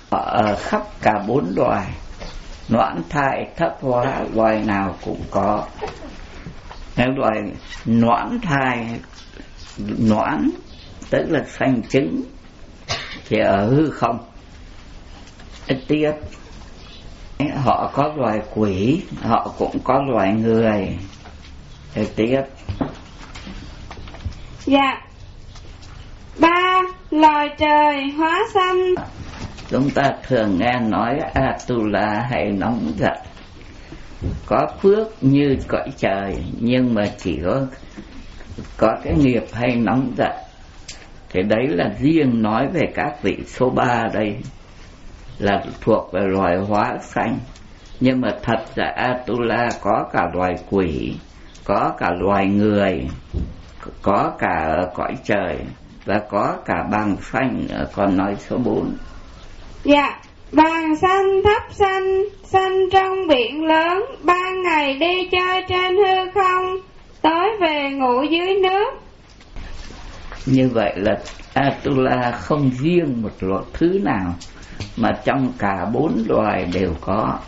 ở khắp cả 4 loài. Noãn thai thấp hóa loài nào cũng có. Nếu loài noãn thai, noãn tức là sanh trứng, thì ở hư không. Tiếp họ có loài quỷ, họ cũng có loài người. Tiếp dạ, 3 loài trời hóa sanh. Chúng ta thường nghe nói Atula hay nóng giận, có phước như cõi trời, nhưng mà chỉ có cái nghiệp hay nóng giận. Thì đấy là riêng nói về các vị số 3 đây, là thuộc về loài hóa sanh. Nhưng mà thật ra Atula có cả loài quỷ, có cả loài người, có cả ở cõi trời, và có cả bàng sanh ở con nói số 4. Dạ, bàng sanh thấp sanh, sanh trong biển lớn, ban ngày đi chơi trên hư không, tối về ngủ dưới nước. Như vậy là Atula không riêng một loại thứ nào, mà trong cả 4 loài đều có.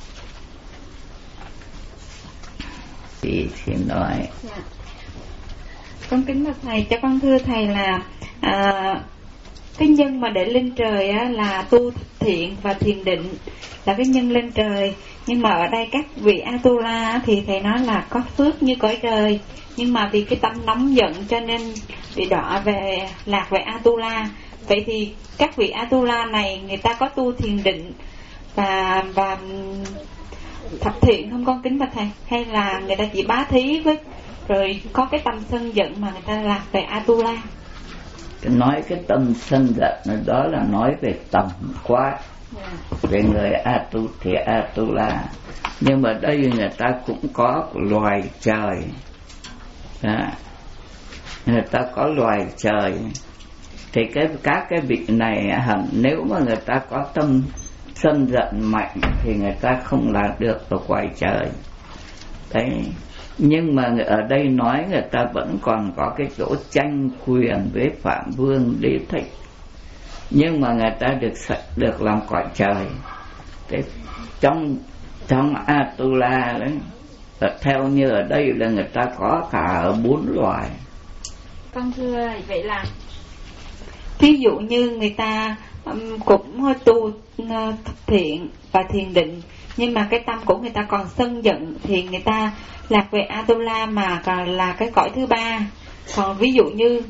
Thì xin nói. Dạ. Con kính bạch thầy, cho con thưa thầy là cái nhân mà để lên trời á, là tu thiện và thiền định, là cái nhân lên trời. Nhưng mà ở đây các vị Atula thì thầy nói là có phước như cõi trời, nhưng mà vì cái tâm nóng giận cho nên bị đọa về lạc về Atula. Vậy thì các vị Atula này người ta có tu thiền định và thập thiện không con kính bạch thầy, hay là người ta chỉ bá thí với rồi có cái tâm sân giận mà người ta lạc về Atula? Nói cái tâm sân giận đó là nói về tổng quát, về người Atula. Nhưng mà đây người ta cũng có loài trời đó. Người ta có loài trời. Thì các cái vị này nếu mà người ta có tâm sân giận mạnh thì người ta không là được vào cõi trời đấy. Nhưng mà ở đây nói người ta vẫn còn có cái chỗ tranh quyền với Phạm Vương Đế Thích, nhưng mà người ta được làm cõi trời. Thế trong Atula đấy, theo như ở đây là người ta có cả ở 4 loài. Con thưa vậy là ví dụ như người ta cũng tu thiện và thiền định, nhưng mà cái tâm của người ta còn sân giận thì người ta lạc về Atula mà là cái cõi thứ 3. Còn ví dụ như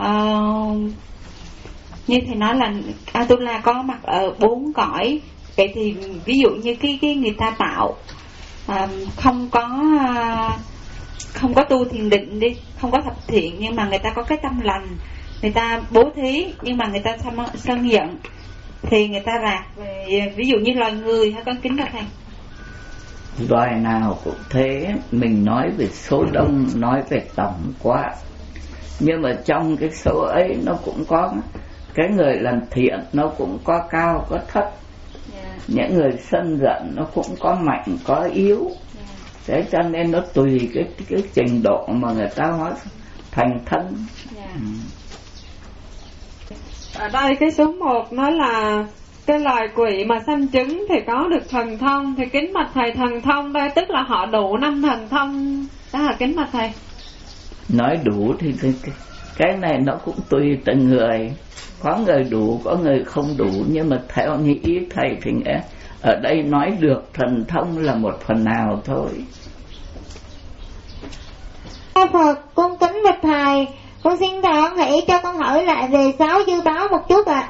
như thầy nói là Atula có mặt ở 4 cõi. Vậy thì ví dụ như cái người ta tạo không có tu thiền định đi, không có thập thiện, nhưng mà người ta có cái tâm lành, người ta bố thí nhưng mà người ta sân giận, thì người ta lạc về ví dụ như loài người hay con kính bạch thầy. Loài nào cũng thế, mình nói về số đông, nói về tổng quát, nhưng mà trong cái số ấy nó cũng có cái người làm thiện, nó cũng có cao có thấp. Những người sân giận nó cũng có mạnh có yếu. Thế cho nên nó tùy cái trình độ mà người ta hóa thành thân. Ở đây cái số 1 nói là cái loài quỷ mà sanh trứng thì có được thần thông. Thì kính bạch thầy, thần thông đây tức là họ đủ 5 thần thông đó là kính bạch thầy? Nói đủ thì cái này nó cũng tùy từng người. Có người đủ, có người không đủ. Nhưng mà theo như ý thầy thì ở đây nói được thần thông là một phần nào thôi. Phật, con kính bạch thầy, con xin thầy hoan hỷ cho con hỏi lại về 6 dư báo một chút ạ.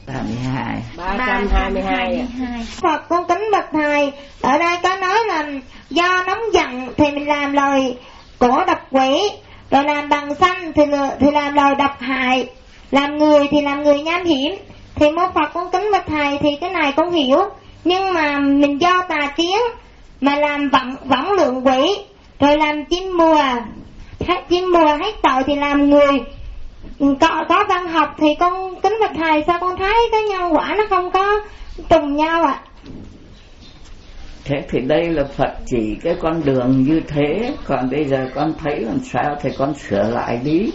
322. Phật, con kính bạch thầy, ở đây có nói là do nóng giận thì mình làm lời cổ độc quỷ, rồi làm bằng xanh thì làm lời độc hại, làm người thì làm người nham hiểm. Thì mô Phật con kính bạch thầy, thì cái này con hiểu, nhưng mà mình do tà kiến mà làm võng lượng quỷ, rồi làm chim mùa hết tội thì làm người có văn học, thì con kính bạch thầy sao con thấy cái nhân quả nó không có trùng nhau ạ? Thế thì đây là Phật chỉ cái con đường như thế, còn bây giờ con thấy làm sao thì con sửa lại đi.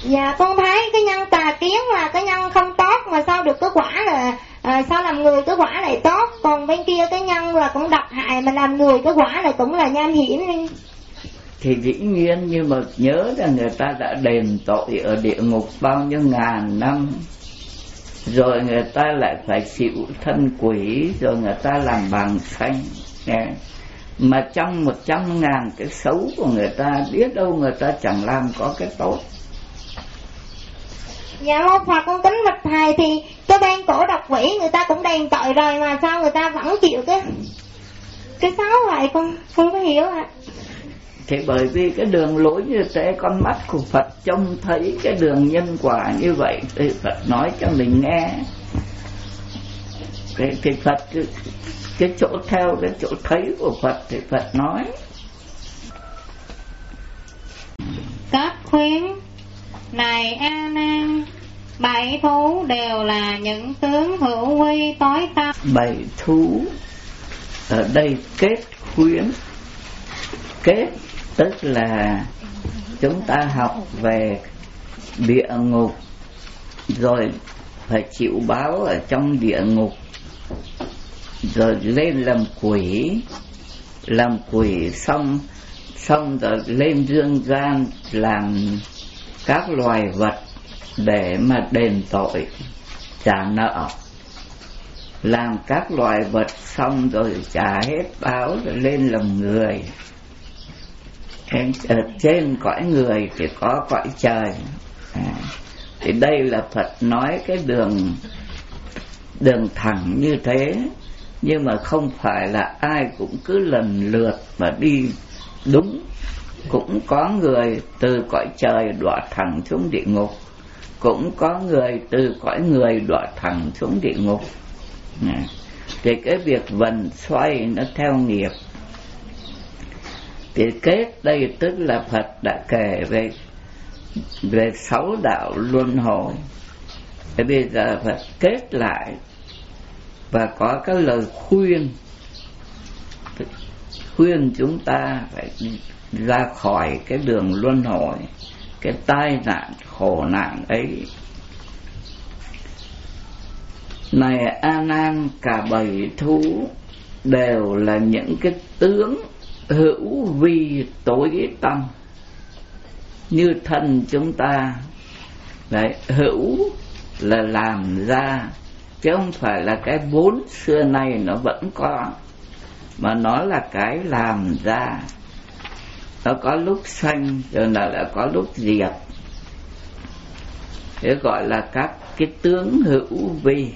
Dạ con thấy cái nhân tà kiến là cái nhân không tốt, mà sao được cái quả là sao làm người cái quả lại tốt, còn bên kia cái nhân là cũng độc hại mà làm người cái quả là cũng là nham hiểm đi. Thì dĩ nhiên, nhưng mà nhớ là người ta đã đền tội ở địa ngục bao nhiêu ngàn năm, rồi người ta lại phải chịu thân quỷ, rồi người ta làm bằng xanh. Mà trong 100.000 cái xấu của người ta, biết đâu người ta chẳng làm có cái tốt. Dạ mô Phật, con kính bạch thầy, thì cái bên cổ độc quỷ người ta cũng đền tội rồi mà sao người ta vẫn chịu cái xấu vậy, con không có hiểu ạ. Thì bởi vì cái đường lối như thế, con mắt của Phật trông thấy cái đường nhân quả như vậy, thì Phật nói cho mình nghe. Thì Phật cái chỗ theo cái chỗ thấy của Phật thì Phật nói. Các khuyến: này A Nan, 7 thú đều là những tướng hữu quy tối tăm. 7 thú ở đây kết khuyến. Kết tức là chúng ta học về địa ngục, rồi phải chịu báo ở trong địa ngục, rồi lên làm quỷ xong rồi lên dương gian làm các loài vật để mà đền tội trả nợ, làm các loài vật xong rồi trả hết báo rồi lên làm người. Ở trên cõi người thì có cõi trời. Thì đây là Phật nói cái đường thẳng như thế, nhưng mà không phải là ai cũng cứ lần lượt mà đi đúng. Cũng có người từ cõi trời đọa thẳng xuống địa ngục, cũng có người từ cõi người đọa thẳng xuống địa ngục. Thì cái việc vần xoay nó theo nghiệp. Thì kết đây tức là Phật đã kể về 6 đạo luân hồi. Thì bây giờ Phật kết lại và có cái lời khuyên chúng ta phải ra khỏi cái đường luân hồi, cái tai nạn khổ nạn ấy. Này A Nan, cả 7 thú đều là những cái tướng hữu vi tối tăm như thân chúng ta. Đấy, hữu là làm ra, chứ không phải là cái vốn xưa nay nó vẫn có, mà nó là cái làm ra. Nó có lúc sanh rồi là có lúc diệt. Thế gọi là các cái tướng hữu vi.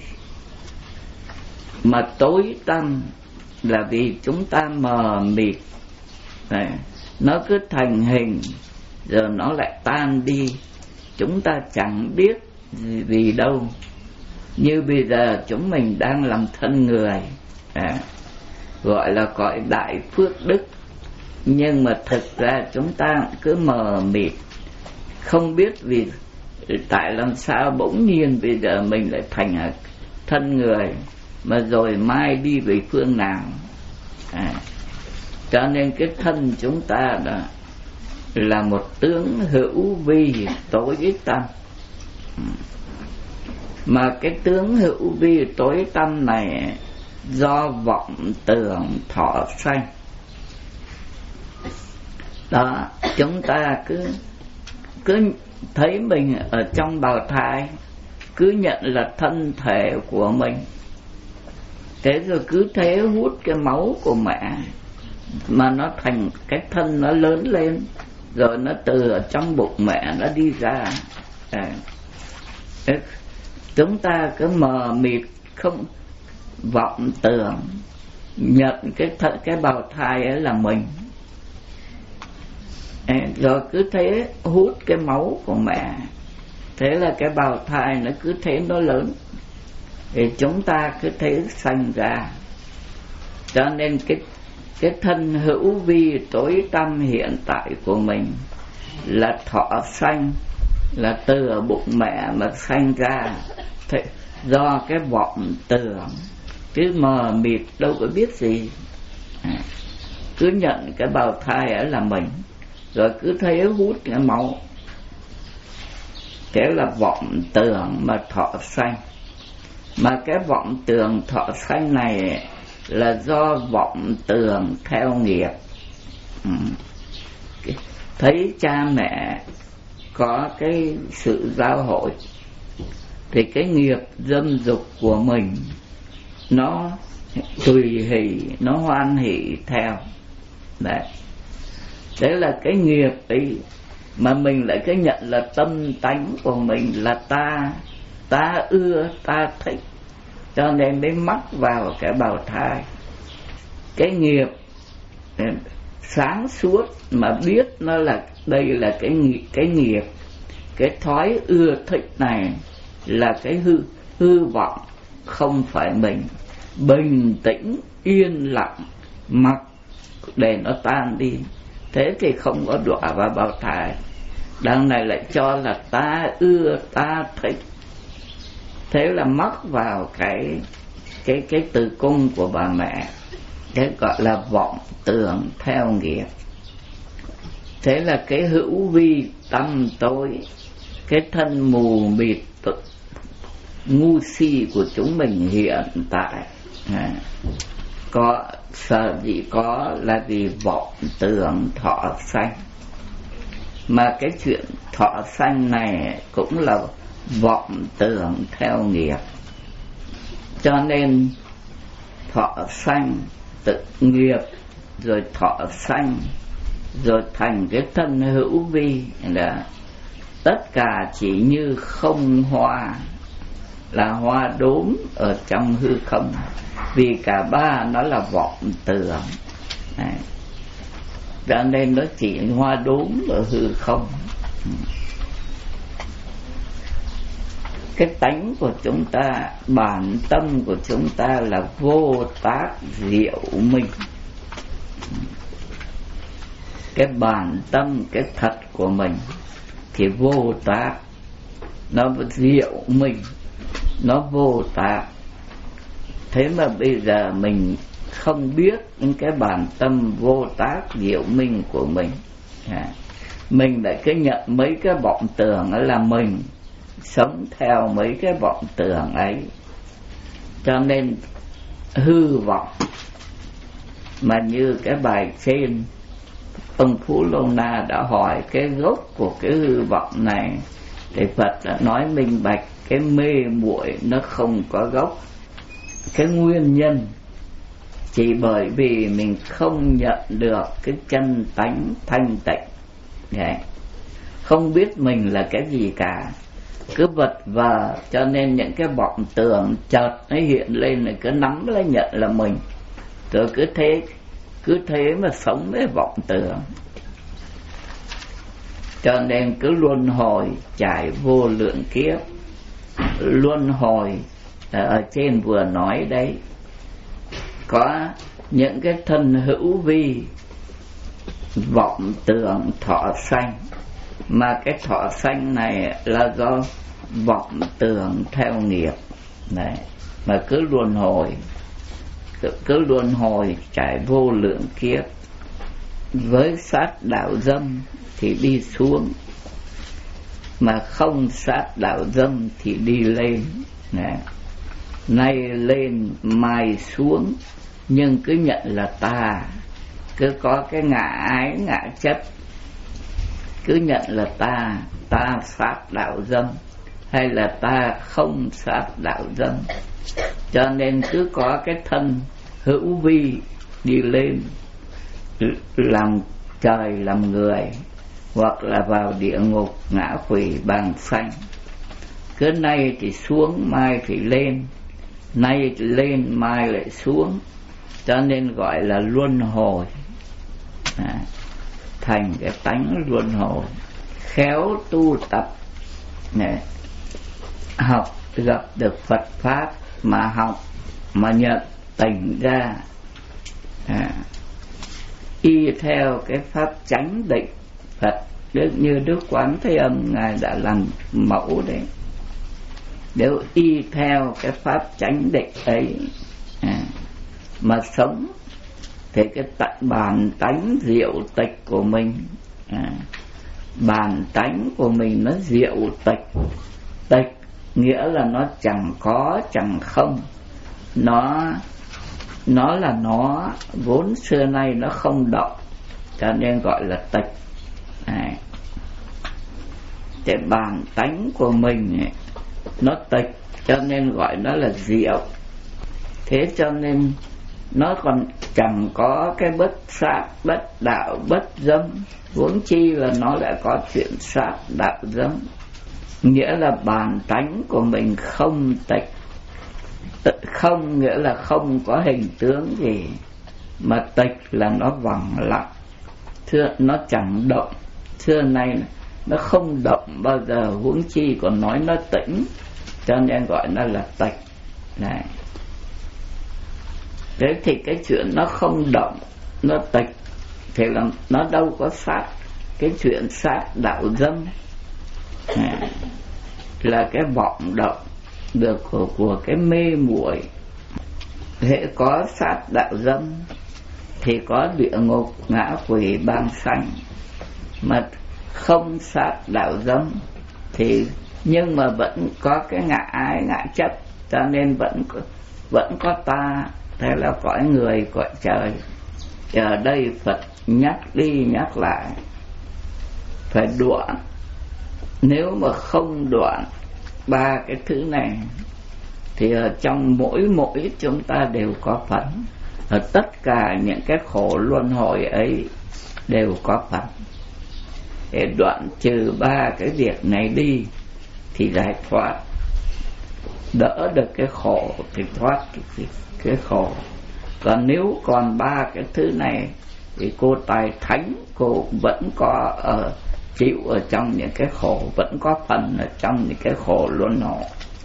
Mà tối tăm là vì chúng ta mờ mịt. Đấy, nó cứ thành hình rồi nó lại tan đi, chúng ta chẳng biết gì đâu. Như bây giờ chúng mình đang làm thân người, gọi là cõi đại phước đức, nhưng mà thực ra chúng ta cứ mờ mịt, không biết vì tại làm sao bỗng nhiên bây giờ mình lại thành thân người, mà rồi mai đi về phương nào. Cho nên cái thân chúng ta đó là một tướng hữu vi tối tăm. Mà cái tướng hữu vi tối tăm này do vọng tưởng thọ sanh. Đó, chúng ta cứ thấy mình ở trong bào thai, cứ nhận là thân thể của mình. Thế rồi cứ thế hút cái máu của mẹ, mà nó thành cái thân nó lớn lên, rồi nó từ ở trong bụng mẹ nó đi ra. Chúng ta cứ mờ mịt, không vọng tưởng, nhận cái bào thai ấy là mình. Rồi cứ thế hút cái máu của mẹ, thế là cái bào thai nó cứ thế nó lớn, thì chúng ta cứ thế sanh ra. Cho nên cái thân hữu vi tối tăm hiện tại của mình là thọ sanh, là từ ở bụng mẹ mà sanh ra. Thế do cái vọng tưởng, cứ mờ mịt đâu có biết gì, cứ nhận cái bào thai ấy là mình, rồi cứ thấy hút cái máu. Thế là vọng tưởng mà thọ sanh. Mà cái vọng tưởng thọ sanh này là do vọng tưởng theo nghiệp. Thấy cha mẹ có cái sự giao hội thì cái nghiệp dâm dục của mình nó tùy hỷ, nó hoan hỷ theo. Đấy. Đấy là cái nghiệp ấy mà mình lại cái nhận là tâm tánh của mình là ta ưa, ta thích, cho nên mới mắc vào cái bào thai. Cái nghiệp sáng suốt mà biết nó là đây là cái nghiệp, cái thói ưa thích này là cái hư vọng, không phải mình. Bình tĩnh yên lặng mặc để nó tan đi, thế thì không có đọa vào bào thai. Đằng này lại cho là ta ưa, ta thích, thế là mắc vào cái tử cung của bà mẹ. Cái gọi là vọng tưởng theo nghiệp. Thế là cái hữu vi tăm tối, cái thân mù mịt ngu si của chúng mình hiện tại có sợ gì có là vì vọng tưởng thọ sanh. Mà cái chuyện thọ sanh này cũng là vọng tưởng theo nghiệp. Cho nên thọ sanh tự nghiệp, rồi thọ sanh, rồi thành cái thân hữu vi, là tất cả chỉ như không hoa, là hoa đốm ở trong hư không. Vì cả ba nó là vọng tưởng. Cho nên nó chỉ hoa đốm ở hư không. Cái tánh của chúng ta, bản tâm của chúng ta là vô tác diệu minh. Cái bản tâm, cái thật của mình thì vô tác, nó diệu minh, nó vô tác. Thế mà bây giờ mình không biết những cái bản tâm vô tác diệu minh của mình. Mình lại cứ nhận mấy cái vọng tưởng là mình, sống theo mấy cái vọng tưởng ấy, cho nên hư vọng. Mà như cái bài trên, ông Phú Lô Na đã hỏi cái gốc của cái hư vọng này, thì Phật đã nói minh bạch cái mê muội nó không có gốc. Cái nguyên nhân chỉ bởi vì mình không nhận được cái chân tánh thanh tịnh, không biết mình là cái gì cả, cứ vật vờ, cho nên những cái vọng tưởng chợt nó hiện lên là cứ nắm lấy nhận là mình, rồi cứ thế mà sống với vọng tưởng. Cho nên cứ luân hồi trải vô lượng kiếp. Luân hồi ở trên vừa nói đấy, có những cái thân hữu vi vọng tưởng thọ sanh. Mà cái thọ sanh này là do vọng tưởng theo nghiệp này, mà cứ luân hồi trải vô lượng kiếp. Với sát đạo dâm thì đi xuống, mà không sát đạo dâm thì đi lên này. Nay lên mai xuống, nhưng cứ nhận là ta, cứ có cái ngã ái ngã chấp, cứ nhận là ta sát đạo dâm, hay là ta không sát đạo dâm. Cho nên cứ có cái thân hữu vi đi lên, làm trời làm người, hoặc là vào địa ngục ngã quỷ bàng sanh. Cứ nay thì xuống, mai thì lên, nay thì lên, mai lại xuống. Cho nên gọi là luân hồi. Thành cái tánh luân hồi. Khéo tu tập này, học gặp được Phật Pháp, mà học mà nhận tỉnh ra, y theo cái pháp chánh định Phật, như Đức Quán Thế Âm Ngài đã làm mẫu đấy. Nếu y theo cái pháp chánh định ấy mà sống, thì cái bản tánh diệu tịch của mình bản tánh của mình nó diệu tịch. Tịch nghĩa là nó chẳng có chẳng không, nó là nó vốn xưa nay nó không động, cho nên gọi là tịch. Cái bản tánh của mình ấy, nó tịch cho nên gọi nó là diệu. Thế cho nên nó còn chẳng có cái bất sát, bất đạo, bất dâm, huống chi là nó lại có chuyện sát đạo dâm. Nghĩa là bản tánh của mình không tịch. Không nghĩa là không có hình tướng gì, mà tịch là nó vắng lặng, nó chẳng động. Xưa nay nó không động bao giờ, huống chi còn nói nó tĩnh, cho nên gọi nó là tịch này. Thế thì cái chuyện nó không động, nó tịch thì là nó đâu có sát. Cái chuyện sát đạo dâm là cái vọng động được của cái mê muội. Hễ có sát đạo dâm thì có địa ngục, ngã quỷ, bang sanh. Mà không sát đạo dâm thì nhưng mà vẫn có cái ngã ái, ngã chấp, cho nên vẫn có ta, thế là cõi người, cõi trời. Ở đây Phật nhắc đi nhắc lại phải đoạn. Nếu mà không đoạn ba cái thứ này thì ở trong mỗi chúng ta đều có phần. Ở tất cả những cái khổ luân hồi ấy đều có phần. Để đoạn trừ ba cái việc này đi thì giải thoát, đỡ được cái khổ thì thoát cái khổ. Còn nếu còn ba cái thứ này thì cô tài thánh cô vẫn có chịu ở trong những cái khổ, vẫn có phần ở trong những cái khổ luân hồi.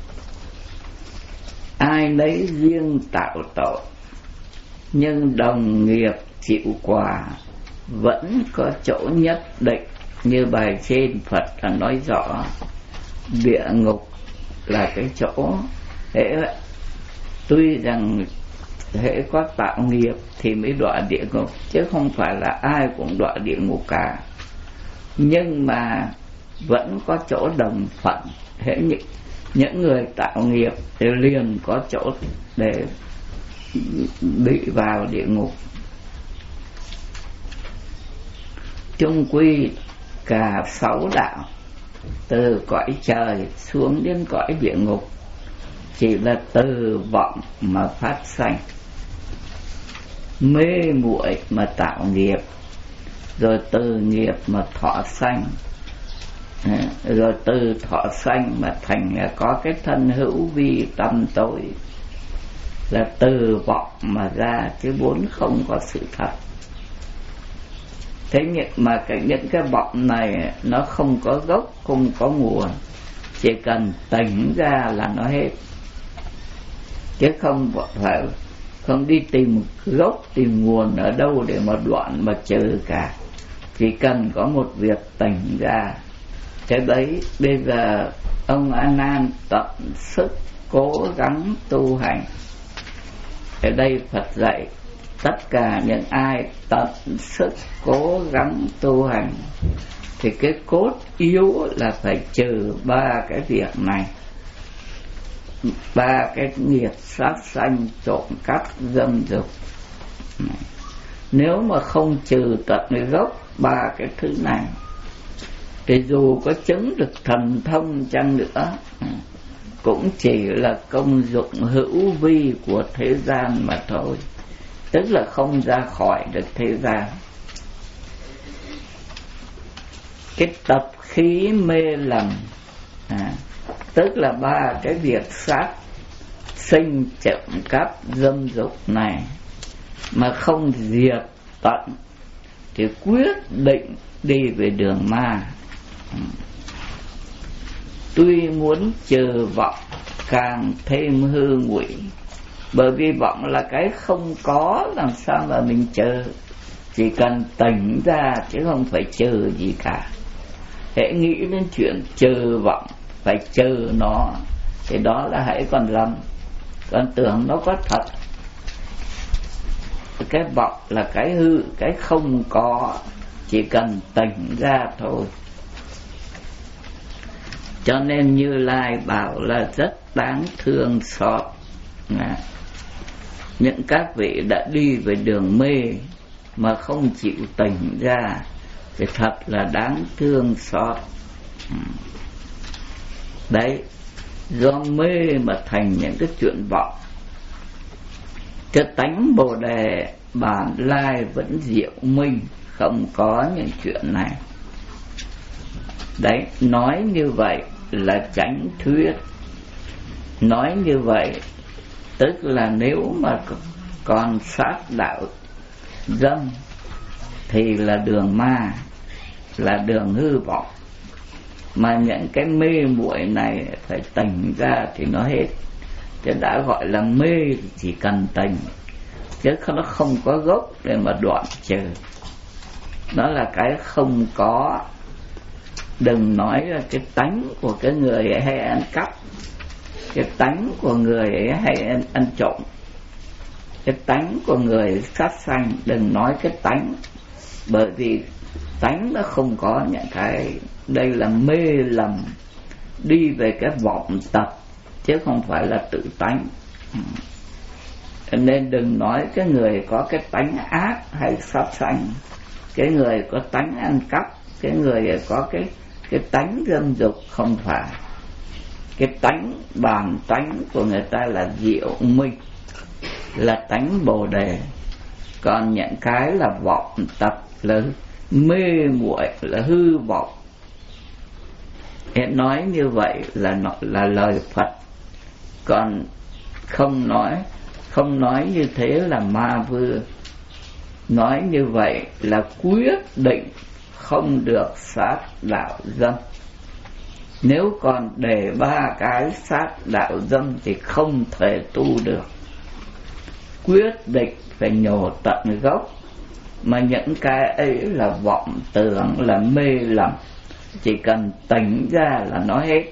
Ai nấy riêng tạo tội, nhưng đồng nghiệp chịu quả vẫn có chỗ nhất định. Như bài trên Phật đã nói rõ, địa ngục là cái chỗ tuy rằng hễ có tạo nghiệp thì mới đọa địa ngục, chứ không phải là ai cũng đọa địa ngục cả. Nhưng mà vẫn có chỗ đồng phận. Hễ những người tạo nghiệp thì liền có chỗ để bị vào địa ngục. Chung quy cả 6 đạo, từ cõi trời xuống đến cõi địa ngục, chỉ là từ vọng mà phát sanh, mê muội mà tạo nghiệp, rồi từ nghiệp mà thọ sanh, rồi từ thọ sanh mà thành có cái thân hữu vi tâm tối, là từ vọng mà ra, chứ vốn không có sự thật. Thế mà những cái vọng này nó không có gốc, không có nguồn, chỉ cần tỉnh ra là nó hết, chứ không phải không đi tìm gốc, tìm nguồn ở đâu để mà đoạn mà trừ cả. Chỉ cần có một việc tỉnh ra. Thế đấy, bây giờ ông A Nan tận sức cố gắng tu hành. Ở đây Phật dạy tất cả những ai tận sức cố gắng tu hành thì cái cốt yếu là phải trừ ba cái việc này, ba cái nghiệp sát sanh, trộm cắp, dâm dục. Nếu mà không trừ tận cái gốc ba cái thứ này thì dù có chứng được thần thông chăng nữa cũng chỉ là công dụng hữu vi của thế gian mà thôi, tức là không ra khỏi được thế gian. Cái tập khí mê lầm, tức là ba cái việc sát sinh, trộm cắp, dâm dục này mà không diệt tận thì quyết định đi về đường ma. Tuy muốn trừ vọng càng thêm hư ngụy, bởi vì vọng là cái không có, làm sao mà mình trừ. Chỉ cần tỉnh ra chứ không phải trừ gì cả. Hãy nghĩ đến chuyện trừ vọng, phải trừ nó, thì đó là hãy còn lầm, còn tưởng nó có thật. Cái vọng là cái hư, cái không có, chỉ cần tỉnh ra thôi Cho nên Như Lai bảo là rất đáng thương xót. Những các vị đã đi về đường mê mà không chịu tỉnh ra thì thật là đáng thương xót. Đấy, do mê mà thành những cái chuyện vọng. Cái tánh Bồ Đề bản lai vẫn diệu minh, không có những chuyện này. Đấy, nói như vậy là chánh thuyết. Nói như vậy tức là nếu mà còn sát đạo dâm thì là đường ma, là đường hư vọng. Mà những cái mê muội này phải tỉnh ra thì nó hết. Chứ đã gọi là mê thì chỉ cần tỉnh, chứ nó không có gốc để mà đoạn trừ. Nó là cái không có. Đừng nói là cái tánh của cái người ấy hay ăn cắp, cái tánh của người ấy hay ăn trộm, cái tánh của người sát sanh. Đừng nói cái tánh, bởi vì tánh nó không có những cái. Đây là mê lầm, đi về cái vọng tập, chứ không phải là tự tánh. Nên đừng nói cái người có cái tánh ác hay sát sanh, cái người có tánh ăn cắp, cái người có cái tánh dâm dục. Không phải. Cái tánh, bản tánh của người ta là diệu minh, là tánh Bồ Đề. Còn những cái là vọng tập, là mê muội, là hư vọng. Nói như vậy là lời Phật. Còn không nói như thế là ma vừa. Nói như vậy là quyết định không được sát đạo dâm. Nếu còn để 3 cái sát đạo dâm thì không thể tu được. Quyết định phải nhổ tận gốc. Mà những cái ấy là vọng tưởng, là mê lầm. Chỉ cần tỉnh ra là nó hết.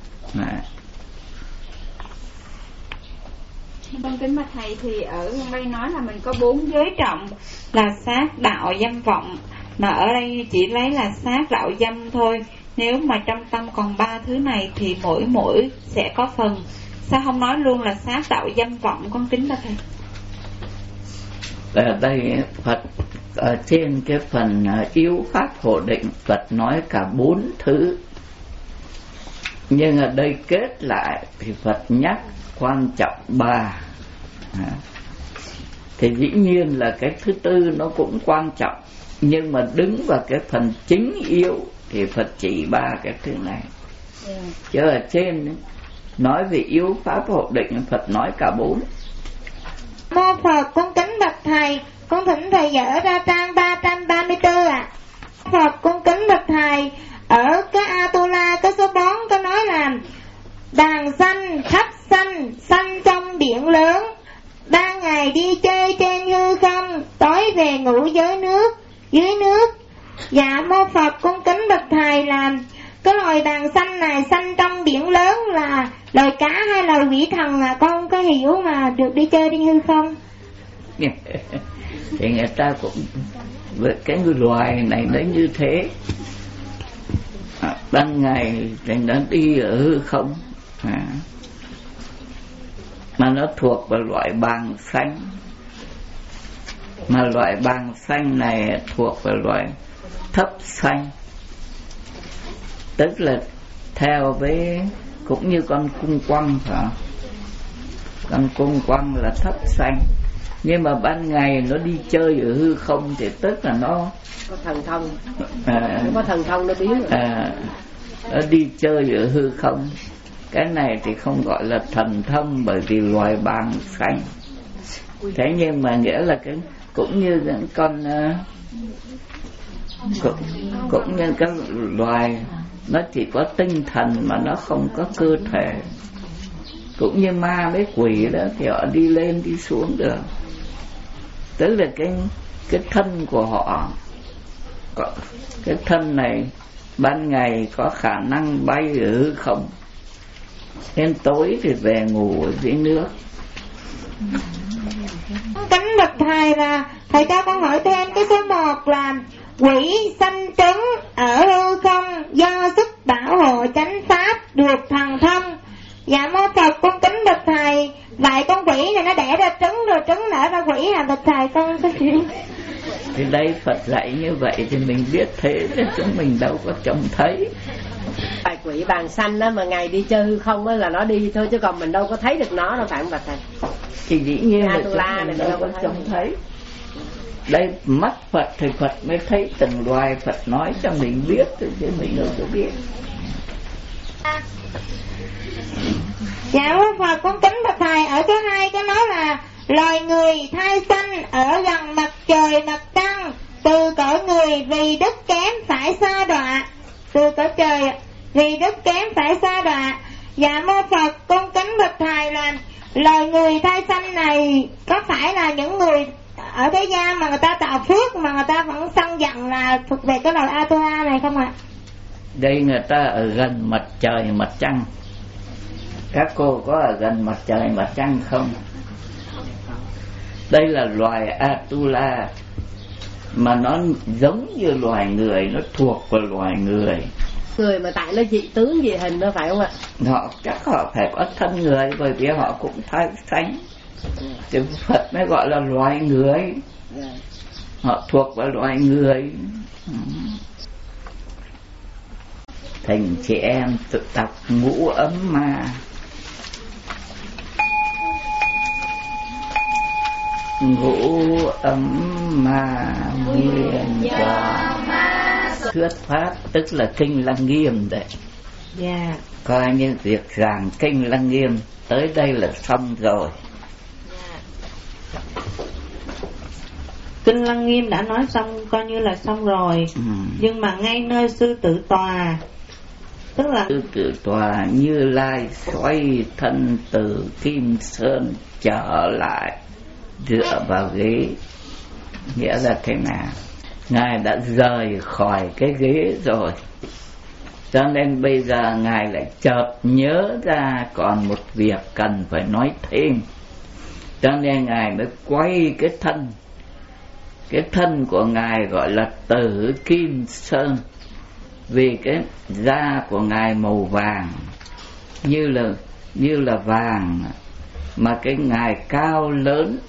Vâng, kính bạch thầy, thì ở đây nói là mình có 4 giới trọng là sát đạo dâm vọng, mà ở đây chỉ lấy là sát đạo dâm thôi. Nếu mà trong tâm còn 3 thứ này thì mỗi sẽ có phần. Sao không nói luôn là sát đạo dâm vọng, con kính bạch thầy? Ở đây Phật ở trên cái phần yếu pháp hộ định, Phật nói cả 4 thứ. Nhưng ở đây kết lại thì Phật nhắc quan trọng 3. Thì dĩ nhiên là cái thứ tư nó cũng quan trọng, nhưng mà đứng vào cái phần chính yếu thì Phật chỉ 3 cái thứ này. Chứ ở trên nói về yếu pháp hộ định, Phật nói cả 4. Mô Phật, con kính bạch thầy, con thỉnh thầy dở ra trang 334 ạ. Phật, con kính bạch thầy, ở cái Atula cái số 4 có nói là đàn sanh khắp sanh, sanh trong biển lớn, ban ngày đi chơi trên hư không, tối về ngủ dưới nước. Dạ mô Phật, con kính bạch thầy, là cái loài đàn sanh này sanh trong biển lớn là loài cá hay là quỷ thần, là con có hiểu mà được đi chơi trên hư không? Thì người ta cũng với cái loài này nó như thế. Ban ngày thì nó đi ở hư không, mà nó thuộc vào loại bàng xanh. Mà loại bàng xanh này thuộc vào loại thấp xanh, tức là theo với cũng như con cung quăng, phải không? Con cung quăng là thấp xanh, nhưng mà ban ngày nó đi chơi ở hư không thì tức là nó có thần thông. Nó có thần thông, nó biến nó đi chơi ở hư không. Cái này thì không gọi là thần thông, bởi vì loài bàng xanh. Thế nhưng mà nghĩa là cái cũng như những con cũng như các loài nó chỉ có tinh thần mà nó không có cơ thể. Cũng như ma với quỷ đó thì họ đi lên đi xuống được. Tức là cái thân của họ, cái thân này ban ngày có khả năng bay ở hư không, đến tối thì về ngủ ở dưới nước. Kính bạch thầy, là thầy cho con hỏi thêm cái số 1 là quỷ sanh trứng ở hư không do sức bảo hộ chánh pháp, đây Phật dạy như vậy thì mình biết thế, chứ chúng mình đâu có trông thấy. Bài quỷ bàn xanh đó mà Ngài đi chơi hư không đó là nó đi thôi, chứ còn mình đâu có thấy được nó đâu, phải không bà thầy? Thì dĩ nhiên là chúng mình đâu có trông thấy. Đây mắt Phật thì Phật mới thấy từng loài, Phật nói cho mình biết chứ mình đâu có biết. Dạ Phật con kính bạch thầy, ở thứ hai có nói là loài người thai sanh ở gần mặt trời mặt trăng, từ cõi người vì đức kém phải sa đọa, từ cõi trời vì đức kém phải sa đọa. Dạ mô Phật con kính bạch thầy là loài người thai sanh này có phải là những người ở thế gian mà người ta tạo phước mà người ta vẫn sân giận là thuộc về cái loài Atula này không ạ? Đây người ta ở gần mặt trời mặt trăng. Các cô có ở gần mặt trời mặt trăng không? Đây là loài Atula mà nó giống như loài người, nó thuộc vào loài người. Người mà tại nó dị tướng dị hình đó phải không ạ? Họ chắc họ phải có thân người, bởi vì họ cũng thai sanh. Thì Phật mới gọi là loài người. Họ thuộc vào loài người. Thành chị em tự đọc Ngũ Ấm Ma. Ngũ Ấm Ma Nguyên Quả thuyết pháp, tức là Kinh Lăng Nghiêm đấy. Dạ. Coi như việc giảng Kinh Lăng Nghiêm tới đây là xong rồi. Kinh Lăng Nghiêm đã nói xong, coi như là xong rồi. Nhưng mà ngay nơi sư tử tòa, tức là sư tử tòa Như Lai xoay thân từ Kim Sơn trở lại dựa vào ghế. Nghĩa là thế nào? Ngài đã rời khỏi cái ghế rồi, cho nên bây giờ Ngài lại chợt nhớ ra còn một việc cần phải nói thêm, cho nên Ngài mới quay cái thân. Cái thân của Ngài gọi là Tử Kim Sơn, vì cái da của Ngài màu vàng, như là vàng, mà cái Ngài cao lớn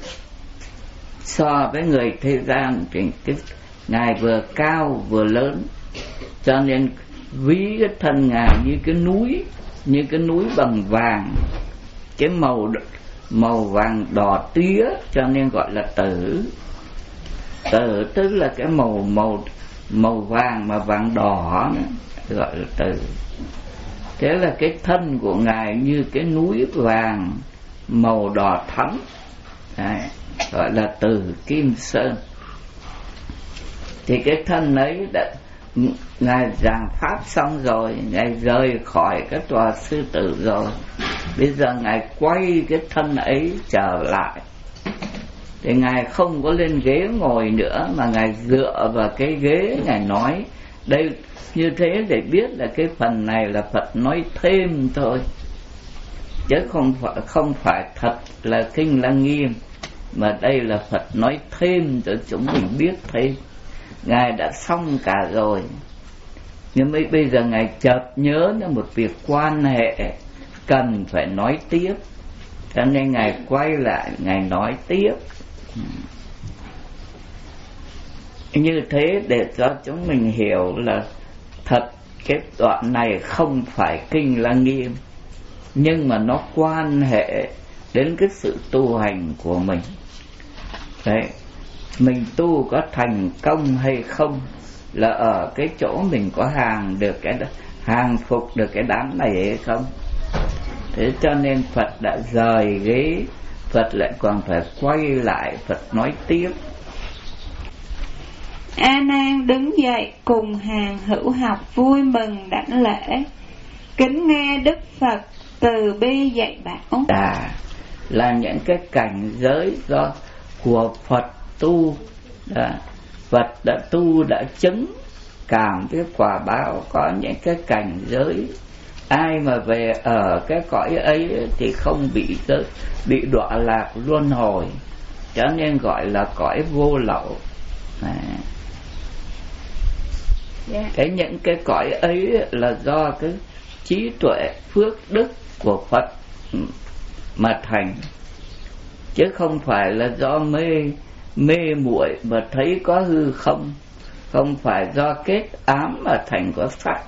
so với người thế gian thì cái Ngài vừa cao vừa lớn, cho nên ví cái thân Ngài như cái núi bằng vàng, cái màu vàng đỏ tía, cho nên gọi là tử. Tử tức là cái màu vàng mà vàng đỏ nữa, gọi là tử. Thế là cái thân của Ngài như cái núi vàng màu đỏ thắm, đấy, gọi là Tử Kim Sơn. Thì cái thân ấy Ngài giảng pháp xong rồi, Ngài rời khỏi cái tòa sư tử rồi, bây giờ Ngài quay cái thân ấy trở lại. Thì Ngài không có lên ghế ngồi nữa, mà Ngài dựa vào cái ghế. Ngài nói đây như thế để biết là cái phần này là Phật nói thêm thôi, chứ không phải thật là Kinh Lăng Nghiêm, mà đây là Phật nói thêm cho chúng mình biết thêm. Ngài đã xong cả rồi, nhưng bây giờ Ngài chợt nhớ đến một việc quan hệ cần phải nói tiếp, cho nên Ngài quay lại, Ngài nói tiếp. Như thế để cho chúng mình hiểu là thật cái đoạn này không phải Kinh Lăng Nghiêm, nhưng mà nó quan hệ đến cái sự tu hành của mình. Đấy, mình tu có thành công hay không là ở cái chỗ mình có hàng phục được cái đám này hay không. Thế cho nên Phật đã rời ghế, Phật lại còn phải quay lại, Phật nói tiếp. A Nan đứng dậy cùng hàng hữu học vui mừng đảnh lễ, kính nghe Đức Phật từ bi dạy bảo. Là những cái cảnh giới do của Phật tu, Phật đã tu đã chứng cảm cái quả báo, có những cái cảnh giới. Ai mà về ở cái cõi ấy thì không bị đọa lạc luân hồi, cho nên gọi là cõi vô lậu. Những cái cõi ấy là do cái trí tuệ phước đức của Phật mà thành, chứ không phải là do mê muội mà thấy có hư không, không phải do kết ám mà thành có sắc.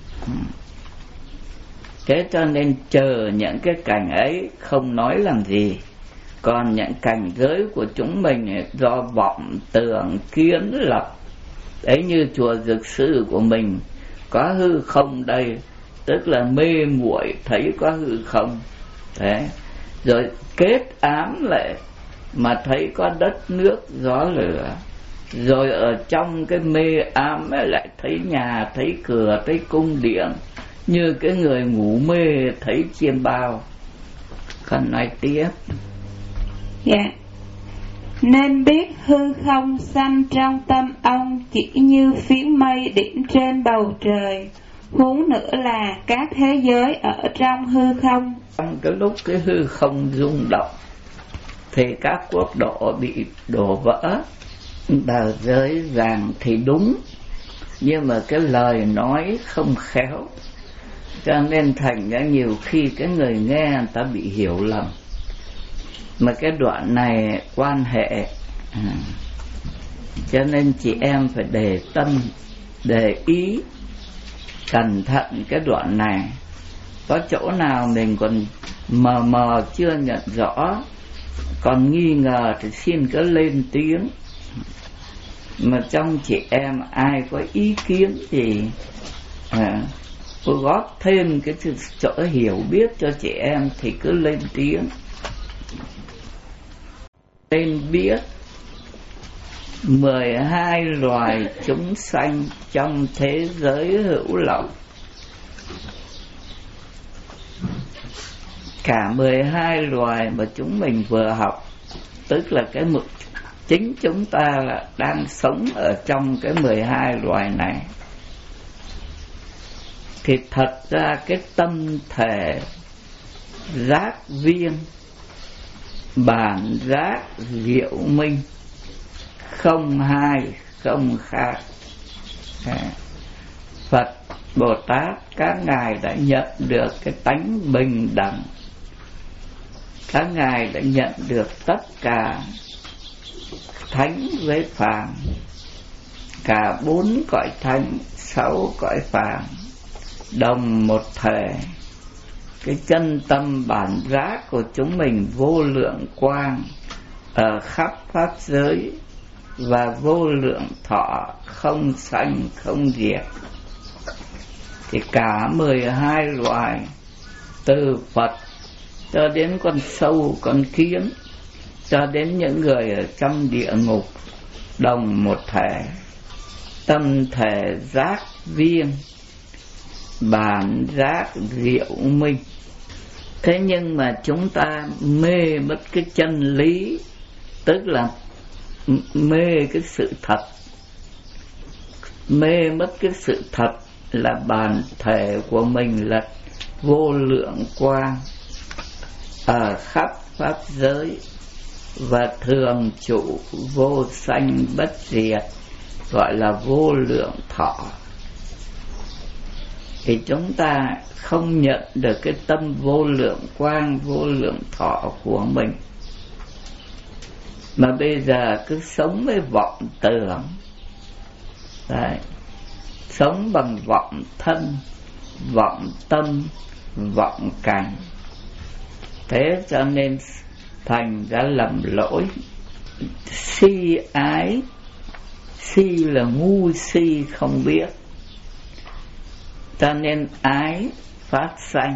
Thế cho nên chờ những cái cảnh ấy không nói làm gì. Còn những cảnh giới của chúng mình do vọng tưởng kiến lập. Đấy, như chùa Dược Sư của mình có hư không đây, tức là mê muội thấy có hư không. Thế rồi kết ám lại mà thấy có đất nước gió lửa. Rồi ở trong cái mê ám ấy lại thấy nhà, thấy cửa, thấy cung điện, như cái người ngủ mê thấy chiêm bao. Còn nói tiếp. Dạ. Nên biết hư không sanh trong tâm ông chỉ như phiến mây điểm trên bầu trời, huống nữa là các thế giới ở trong hư không. Trong cái lúc cái hư không rung động thì các quốc độ bị đổ vỡ. Bào giới rằng thì đúng, nhưng mà cái lời nói không khéo, cho nên thành ra nhiều khi cái người nghe người ta bị hiểu lầm. Mà cái đoạn này quan hệ, cho nên chị em phải để tâm, để ý cẩn thận cái đoạn này. Có chỗ nào mình còn mờ mờ chưa nhận rõ, còn nghi ngờ thì xin cứ lên tiếng. Mà trong chị em ai có ý kiến gì cô góp thêm cái chỗ hiểu biết cho chị em thì cứ lên tiếng. Nên biết 12 loài chúng sanh trong thế giới hữu lậu. Cả 12 loài mà chúng mình vừa học, tức là cái mực chính chúng ta là đang sống ở trong cái 12 loài này. Thì thật ra cái tâm thể giác viên, bản giác diệu minh, không hai không khác. Phật Bồ Tát các ngài đã nhận được cái tánh bình đẳng, các ngài đã nhận được tất cả thánh với phàm, cả 4 cõi thánh, 6 cõi phàm đồng một thể. Cái chân tâm bản giác của chúng mình vô lượng quang ở khắp pháp giới và vô lượng thọ, không sanh không diệt. Thì cả 12 loài, từ Phật cho đến con sâu, con kiến, cho đến những người ở trong địa ngục, đồng một thể, tâm thể giác viên, bản giác diệu minh. Thế nhưng mà chúng ta mê mất cái chân lý, tức là mê cái sự thật. Mê mất cái sự thật là bản thể của mình là vô lượng quang ở khắp pháp giới và thường trụ vô sanh bất diệt, gọi là vô lượng thọ. Thì chúng ta không nhận được cái tâm vô lượng quang, vô lượng thọ của mình, mà bây giờ cứ sống với vọng tưởng. Đấy, sống bằng vọng thân, vọng tâm, vọng cảnh. Thế cho nên thành ra lầm lỗi, si ái. Si là ngu si không biết, cho nên ái phát sanh.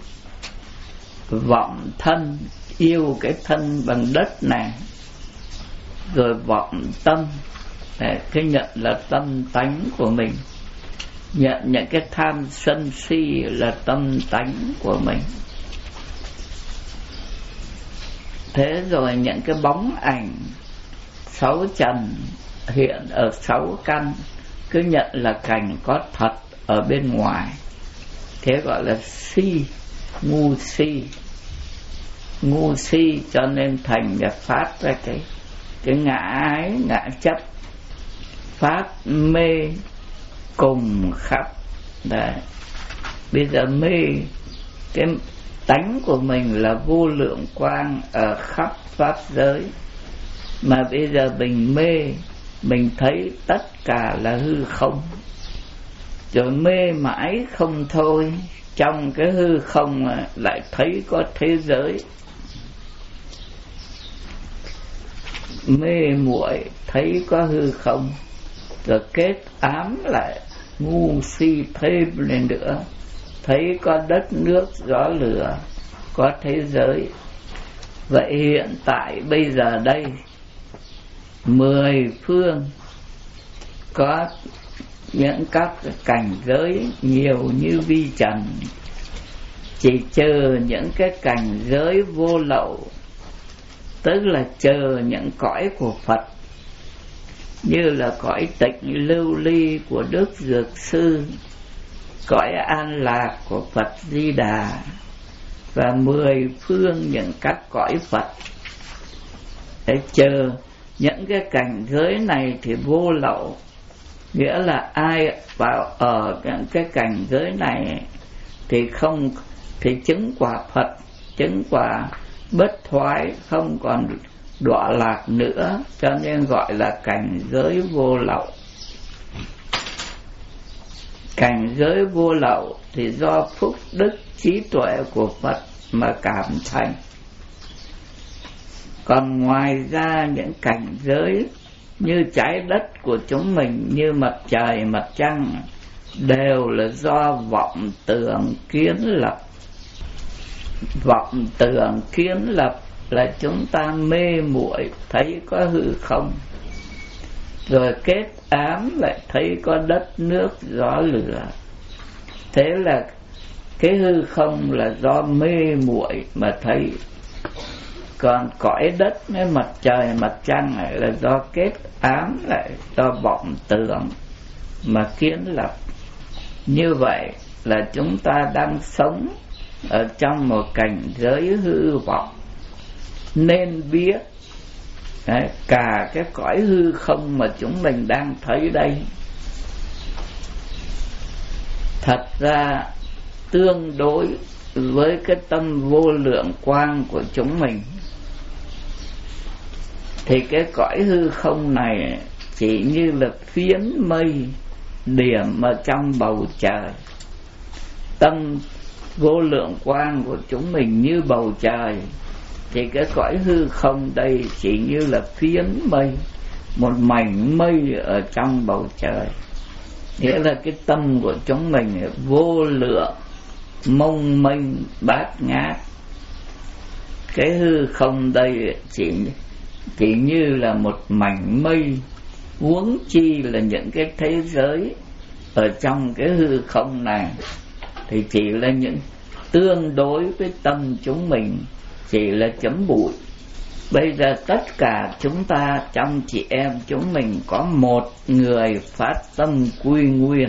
Vọng thân, yêu cái thân bằng đất này. Rồi vọng tâm, cái nhận là tâm tánh của mình, nhận những cái tham sân si là tâm tánh của mình. Thế rồi những cái bóng ảnh 6 trần hiện ở 6 căn, cứ nhận là cảnh có thật ở bên ngoài. Thế gọi là si, ngu si. Ngu si cho nên thành ra phát ra cái ngã ái, ngã chấp, phát mê cùng khắp. Đấy, bây giờ mê cái tánh của mình là vô lượng quang ở khắp pháp giới, Mà bây giờ mình mê, mình thấy tất cả là hư không, rồi mê mãi không thôi. Trong cái hư không lại thấy có thế giới, mê muội thấy có hư không, rồi kết ám lại ngu si thêm lên nữa, thấy có đất nước gió lửa, có thế giới. Vậy hiện tại bây giờ đây 10 phương có những các cảnh giới nhiều như vi trần, chỉ chờ những cái cảnh giới vô lậu, tức là chờ những cõi của Phật, như là cõi tịnh lưu ly của Đức Dược Sư, cõi an lạc của Phật Di Đà, và 10 phương những các cõi Phật. Để chờ những cái cảnh giới này thì vô lậu, nghĩa là ai vào ở những cái cảnh giới này thì không, thì chứng quả Phật, chứng quả bất thoái, không còn đọa lạc nữa, cho nên gọi là cảnh giới vô lậu. Cảnh giới vô lậu thì do phúc đức trí tuệ của Phật mà cảm thành. Còn ngoài ra những cảnh giới như trái đất của chúng mình, như mặt trời, mặt trăng, đều là do vọng tưởng kiến lập. Vọng tưởng kiến lập là chúng ta mê muội thấy có hư không, rồi kết ám lại thấy có đất nước gió lửa. Thế là cái hư không là do mê muội mà thấy. Còn cõi đất với mặt trời, mặt trăng này là do kết ám lại, do vọng tưởng mà kiến lập. Như vậy là chúng ta đang sống ở trong một cảnh giới hư vọng. Nên biết cả cái cõi hư không mà chúng mình đang thấy đây, thật ra tương đối với cái tâm vô lượng quang của chúng mình, thì cái cõi hư không này chỉ như là phiến mây điểm ở trong bầu trời. Tâm vô lượng quang của chúng mình như bầu trời, thì cái cõi hư không đây chỉ như là phiến mây, một mảnh mây ở trong bầu trời. Nghĩa là cái tâm của chúng mình vô lượng, mông mênh, bát ngát. Cái hư không đây chỉ như là một mảnh mây, huống chi là những cái thế giới ở trong cái hư không này thì chỉ là những tương đối với tâm chúng mình, chỉ là chấm bụi. Bây giờ tất cả chúng ta, trong chị em chúng mình có một người phát tâm quy nguyên,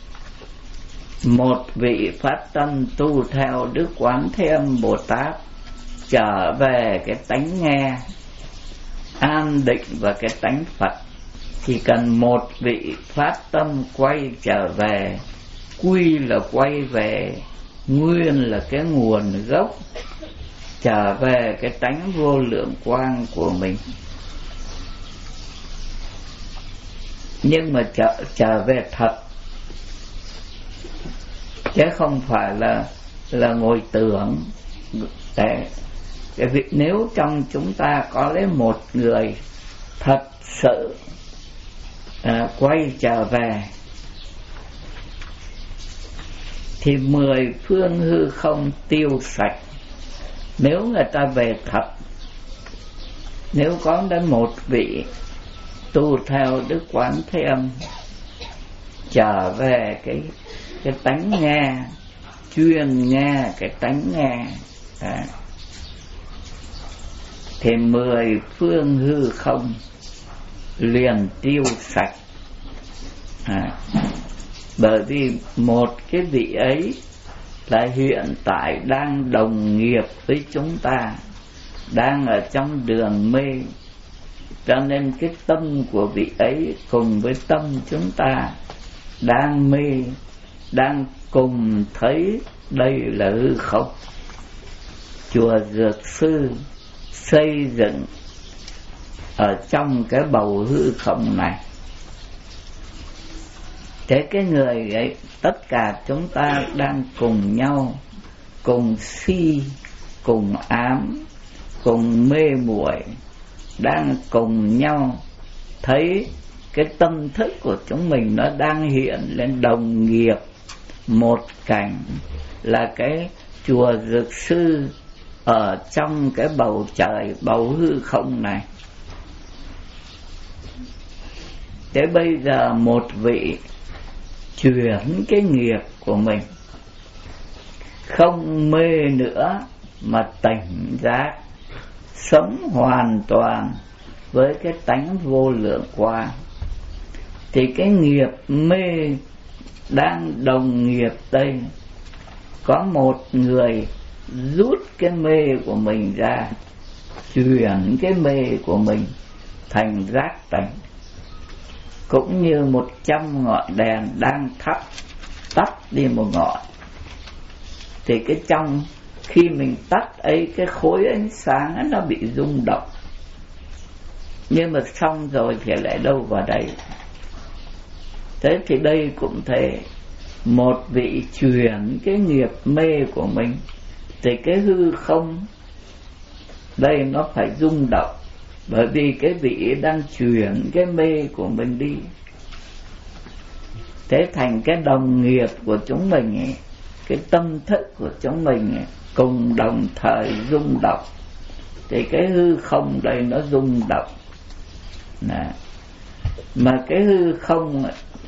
một vị phát tâm tu theo Đức Quán Thế Âm Bồ Tát, trở về cái tánh nghe an định và cái tánh Phật. Chỉ cần một vị phát tâm quay trở về, quy là quay về, nguyên là cái nguồn gốc, trở về cái tánh vô lượng quang của mình. Nhưng mà trở về thật, chứ không phải là ngồi tưởng. Cái việc nếu trong chúng ta có lấy một người thật sự quay trở về, thì 10 phương hư không tiêu sạch. Nếu người ta về thật, nếu có đến một vị tu theo Đức Quán Thế Âm, trở về cái tánh nghe, chuyên nghe cái tánh nghe, thì 10 phương hư không liền tiêu sạch. Bởi vì một cái vị ấy là hiện tại đang đồng nghiệp với chúng ta, đang ở trong đường mê, cho nên cái tâm của vị ấy cùng với tâm chúng ta đang mê, đang cùng thấy đây là hư không. Chùa Dược Sư xây dựng ở trong cái bầu hư không này. Thế cái người ấy, tất cả chúng ta đang cùng nhau, cùng si, cùng ám, cùng mê muội, đang cùng nhau thấy cái tâm thức của chúng mình nó đang hiện lên đồng nghiệp một cảnh, là cái chùa Dược Sư ở trong cái bầu trời, bầu hư không này. Thế bây giờ một vị chuyển cái nghiệp của mình, không mê nữa mà tỉnh giác, sống hoàn toàn với cái tánh vô lượng quang, thì cái nghiệp mê đang đồng nghiệp đây. Có một người rút cái mê của mình ra, chuyển cái mê của mình thành giác tỉnh. Cũng như 100 ngọn đèn đang thắp, tắt đi một ngọn, thì cái trong khi mình tắt ấy, cái khối ánh sáng ấy nó bị rung động. Nhưng mà xong rồi thì lại đâu vào đây. Thế thì đây cũng thế, một vị chuyển cái nghiệp mê của mình, thì cái hư không đây nó phải rung động, bởi vì cái vị đang chuyển cái mê của mình đi. Thế thành cái đồng nghiệp của chúng mình ấy, cái tâm thức của chúng mình ấy, cùng đồng thời rung động, thì cái hư không đây nó rung động. Mà cái hư không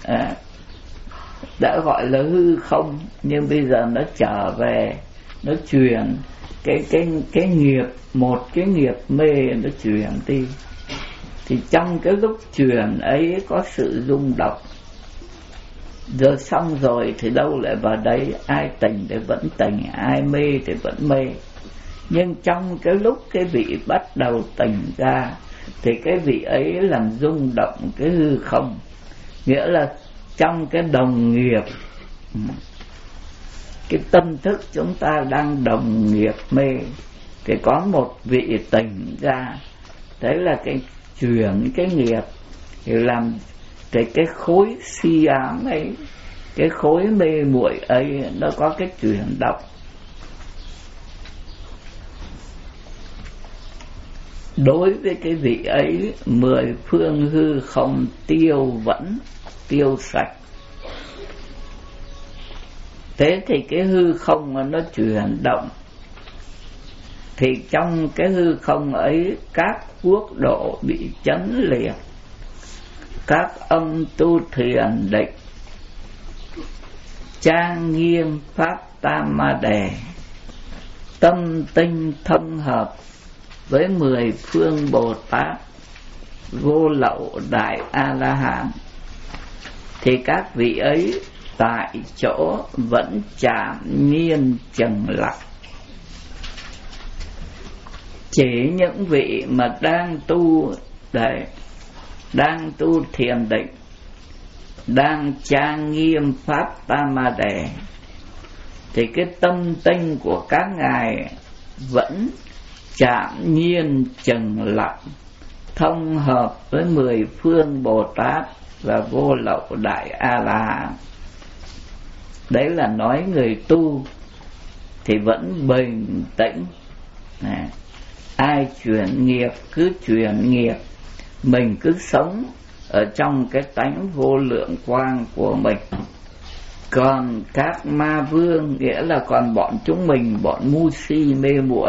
đã gọi là hư không, nhưng bây giờ nó trở về, nó chuyển cái nghiệp, một cái nghiệp mê nó chuyển đi. Thì trong cái lúc chuyển ấy có sự rung động. Rồi xong rồi thì đâu lại vào đây, ai tỉnh thì vẫn tỉnh, ai mê thì vẫn mê. Nhưng trong cái lúc cái vị bắt đầu tỉnh ra, thì cái vị ấy làm rung động cái hư không. Nghĩa là trong cái đồng nghiệp, cái tâm thức chúng ta đang đồng nghiệp mê, thì có một vị tỉnh ra. Thế là cái chuyển cái nghiệp, thì làm cái khối si ám ấy, cái khối mê muội ấy, nó có cái chuyển động. Đối với cái vị ấy, 10 phương hư không tiêu vẫn, tiêu sạch. Thế thì cái hư không mà nó chuyển động, thì trong cái hư không ấy, các quốc độ bị chấn liệt, các ông tu thiền định, trang nghiêm pháp tam ma đề, tâm tinh thông hợp với 10 phương Bồ Tát, vô lậu đại A-la-hán, thì các vị ấy tại chỗ vẫn chạm nhiên chừng lặng. Chỉ những vị mà đang tu thiền định, đang trang nghiêm pháp tam ma đề, thì cái tâm tinh của các ngài vẫn chạm nhiên chừng lặng, thông hợp với 10 phương Bồ Tát và vô lậu đại A-la-hán. Đấy là nói người tu thì vẫn bình tĩnh. Ai chuyển nghiệp cứ chuyển nghiệp, mình cứ sống ở trong cái tánh vô lượng quang của mình. Còn các ma vương, nghĩa là còn bọn chúng mình, bọn ngu si mê muội,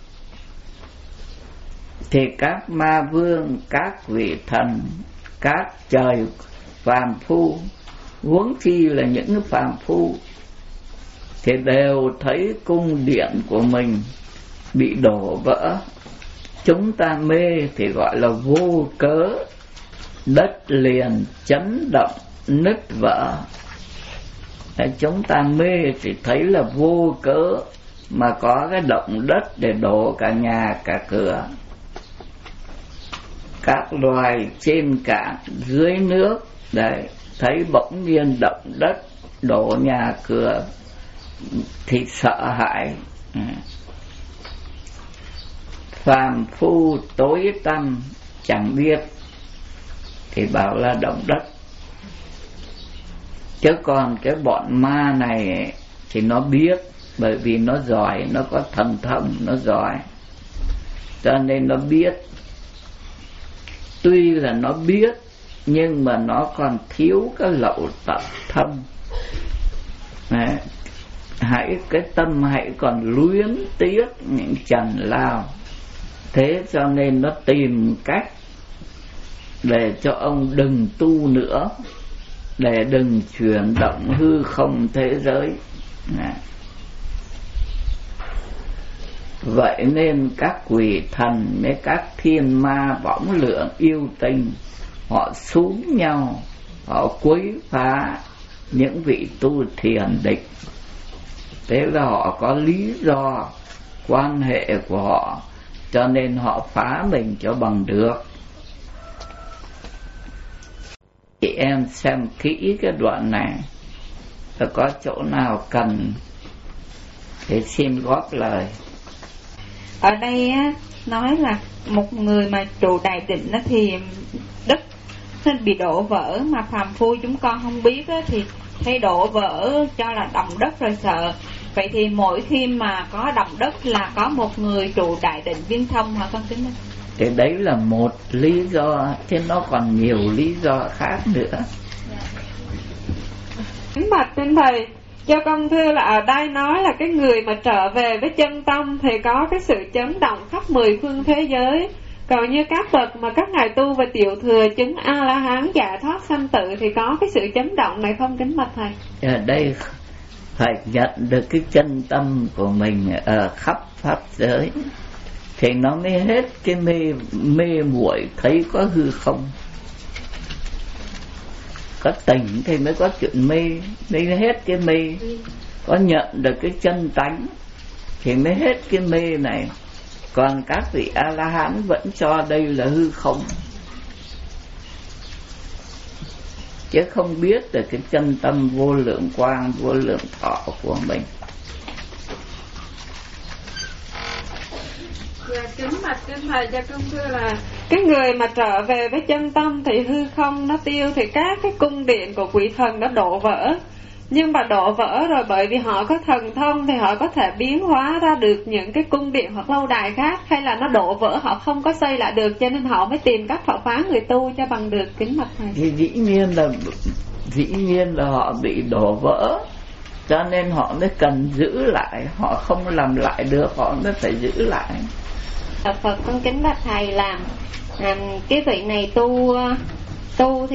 thì các ma vương, các vị thần, các trời phàm phu, huống chi là những phàm phu, thì đều thấy cung điện của mình bị đổ vỡ. Chúng ta mê thì gọi là vô cớ, đất liền chấn động nứt vỡ. Chúng ta mê thì thấy là vô cớ mà có cái động đất để đổ cả nhà cả cửa. Các loài trên cạn dưới nước đấy, thấy bỗng nhiên động đất đổ nhà cửa thì sợ hãi. Phàm phu tối tăm chẳng biết thì bảo là động đất. Chứ còn cái bọn ma này thì nó biết, bởi vì nó giỏi, nó có thần thông, nó giỏi, cho nên nó biết. Tuy là nó biết nhưng mà nó còn thiếu cái lậu tận thâm. Đấy. Cái tâm hãy còn luyến tiếc những trần lao. Thế cho nên nó tìm cách để cho ông đừng tu nữa, để đừng chuyển động hư không thế giới. Vậy nên các quỷ thần với các thiên ma võng lượng yêu tinh, họ xúm nhau, họ quấy phá những vị tu thiền định. Thế là họ có lý do quan hệ của họ, cho nên họ phá mình cho bằng được. Chị em xem kỹ cái đoạn này, có chỗ nào cần thì xin góp lời. Ở đây á, nói là một người mà trụ đại định á, thì đất nên bị đổ vỡ, mà phàm phu chúng con không biết á, thì thấy đổ vỡ cho là động đất rồi sợ. Vậy thì mỗi khi mà có động đất là có một người trụ đại định viên thông hả con kính thưa? Thì đấy là một lý do, chứ nó còn nhiều lý do khác nữa. Kính bạch trên thầy, cho con thưa là ở đây nói là cái người mà trở về với chân tâm thì có cái sự chấn động khắp 10 phương thế giới. Còn như các bậc mà các ngài tu về tiểu thừa chứng A-la-hán giải thoát sanh tử thì có cái sự chấn động này không kính bạch thầy? Ở đây phải nhận được cái chân tâm của mình ở khắp pháp giới thì nó mới hết cái mê muội thấy có hư không. Có tỉnh thì mới có chuyện mê, mới hết cái mê. Có nhận được cái chân tánh thì mới hết cái mê này. Còn các vị A-la-hán vẫn cho đây là hư không, chứ không biết được cái chân tâm vô lượng quang, vô lượng thọ của mình. Dạ, kính bạch trên thầy cho con thưa là cái người mà trở về với chân tâm thì hư không nó tiêu, thì các cái cung điện của quỷ thần đã đổ vỡ. Nhưng mà đổ vỡ rồi bởi vì họ có thần thông thì họ có thể biến hóa ra được những cái cung điện hoặc lâu đài khác, hay là nó đổ vỡ họ không có xây lại được, cho nên họ mới tìm cách phá phá người tu cho bằng được kính bạch thầy. Thì dĩ nhiên là họ bị đổ vỡ, cho nên họ mới cần giữ lại, họ không làm lại được, họ mới phải giữ lại. Phật con kính bạch thầy là cái vị này tu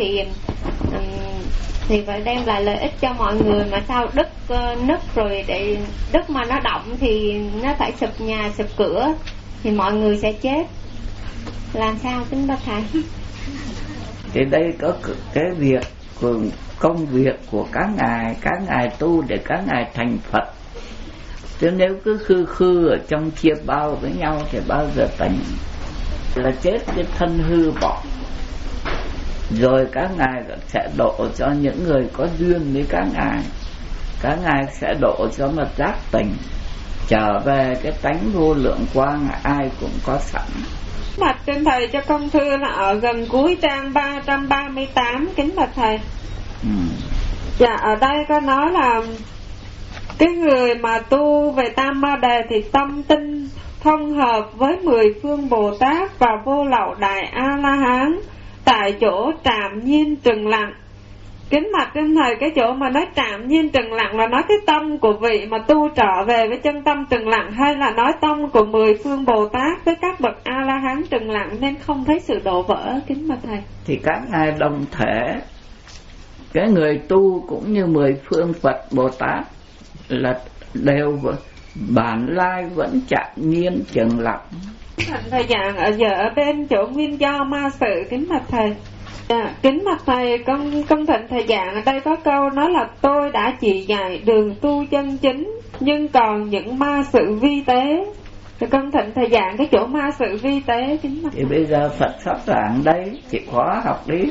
thì phải đem lại lợi ích cho mọi người, mà sao đất nứt rồi, để đất mà nó động thì nó phải sụp nhà sụp cửa thì mọi người sẽ chết, làm sao kính bạch thầy? Thì đây có cái việc của công việc của các ngài tu để các ngài thành Phật. Chứ nếu cứ khư ở trong chia bao với nhau thì bao giờ thành, là chết cái thân hư bỏ. Rồi các ngài sẽ độ cho những người có duyên với các ngài sẽ độ cho một giác tỉnh, trở về cái tánh vô lượng quang ai cũng có sẵn. Mặt trên thầy cho con thưa là ở gần cuối trang 338 kính bạch thầy. Dạ, ở đây có nói là cái người mà tu về Tam Ma Đề thì tâm tinh thông hợp với 10 phương Bồ Tát và vô lậu đại A-la-hán, tại chỗ trạm nhiên trừng lặng. Kính mặt trên thầy, cái chỗ mà nói trạm nhiên trừng lặng là nói cái tâm của vị mà tu trở về với chân tâm trừng lặng, hay là nói tâm của 10 phương Bồ Tát với các bậc A-la-hán trừng lặng nên không thấy sự đổ vỡ kính mặt thầy? Thì các ngài đồng thể, cái người tu cũng như 10 phương Phật Bồ Tát là đều bản lai vẫn chạm nhiên trừng lặng. Thầy giảng ở giờ ở bên chỗ nguyên do ma sự kính mặt thầy. Kính mặt thầy, công thịnh thầy giảng ở đây có câu nói là tôi đã chỉ dạy đường tu chân chính, nhưng còn những ma sự vi tế. Thì công thịnh thầy giảng cái chỗ ma sự vi tế kính mặt. Thì bây giờ Phật sắp giảng đây, chịu khó học đi.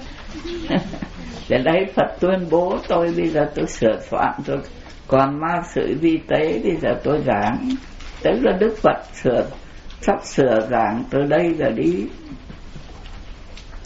Để đấy Phật tuyên bố tôi bây giờ tôi sửa soạn rồi. Còn ma sự vi tế bây giờ tôi giảng. Đấy là Đức Phật sắp sửa giảng từ đây giờ đi.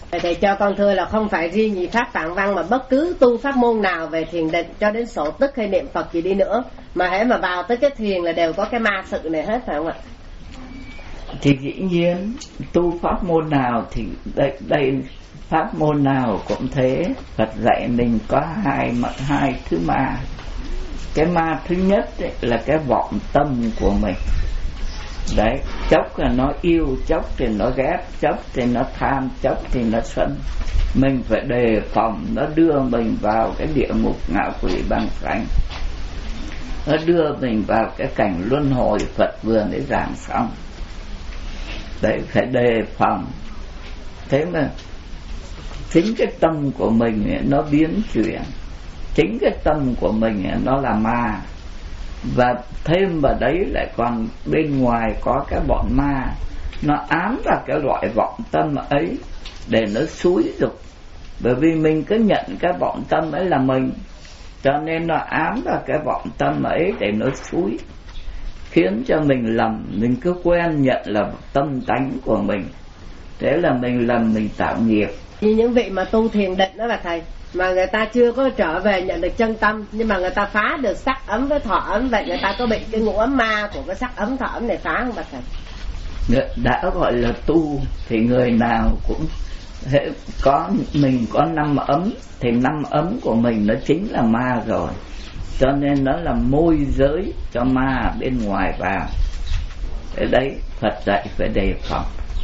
Thầy cho con thưa là không phải riêng gì pháp Tạng Văn mà bất cứ tu pháp môn nào về thiền định cho đến sổ tức hay niệm Phật gì đi nữa, mà hễ mà vào tới cái thiền là đều có cái ma sự này hết, phải không ạ? Thì dĩ nhiên tu pháp môn nào thì đây pháp môn nào cũng thế. Phật dạy mình có hai thứ ma. Cái ma thứ nhất ấy, là cái vọng tâm của mình. Đấy, chốc là nó yêu, chốc thì nó ghét, chốc thì nó tham, chốc thì nó sân. Mình phải đề phòng nó đưa mình vào cái địa ngục ngạ quỷ băng sanh, nó đưa mình vào cái cảnh luân hồi Phật vừa mới giảng xong. Đấy, phải đề phòng. Thế mà chính cái tâm của mình ấy, nó biến chuyển. Chính cái tâm của mình ấy, nó là ma. Và thêm vào đấy lại còn bên ngoài có cái bọn ma, nó ám vào cái loại vọng tâm ấy để nó xúi dục. Bởi vì mình cứ nhận cái vọng tâm ấy là mình, cho nên nó ám vào cái vọng tâm ấy để nó xúi, khiến cho mình lầm. Mình cứ quen nhận là tâm tánh của mình, thế là mình lầm, mình tạo nghiệp. Như những vị mà tu thiền định đó là thầy, mà người ta chưa có trở về nhận được chân tâm, nhưng mà người ta phá được sắc ấm với thọ ấm, vậy người ta có bị cái ngũ ấm ma của cái sắc ấm thọ ấm này phá không bạch thầy? Đã gọi là tu thì người nào cũng mình có 5 ấm, thì 5 ấm của mình nó chính là ma rồi, cho nên nó là môi giới cho ma bên ngoài vào. Ở đây Phật dạy phải đề phòng.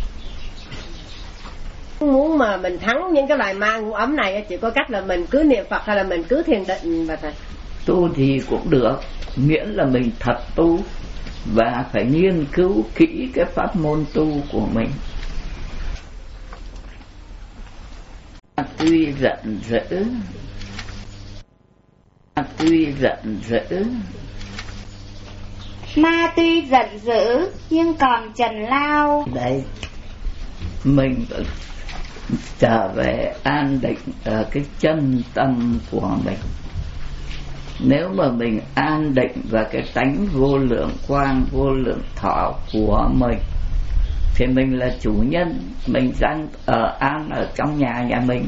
Muốn mà mình thắng những cái loài ma ngũ ấm này chỉ có cách là mình cứ niệm Phật hay là mình cứ thiền định và thầy? Tu thì cũng được, miễn là mình thật tu và phải nghiên cứu kỹ cái pháp môn tu của mình. Tuy giận dữ ma tuy giận dữ nhưng còn trần lao. Đấy, mình trở về an định ở cái chân tâm của mình. Nếu mà mình an định vào cái tánh vô lượng quang, vô lượng thọ của mình, thì mình là chủ nhân, mình đang an ở trong nhà mình.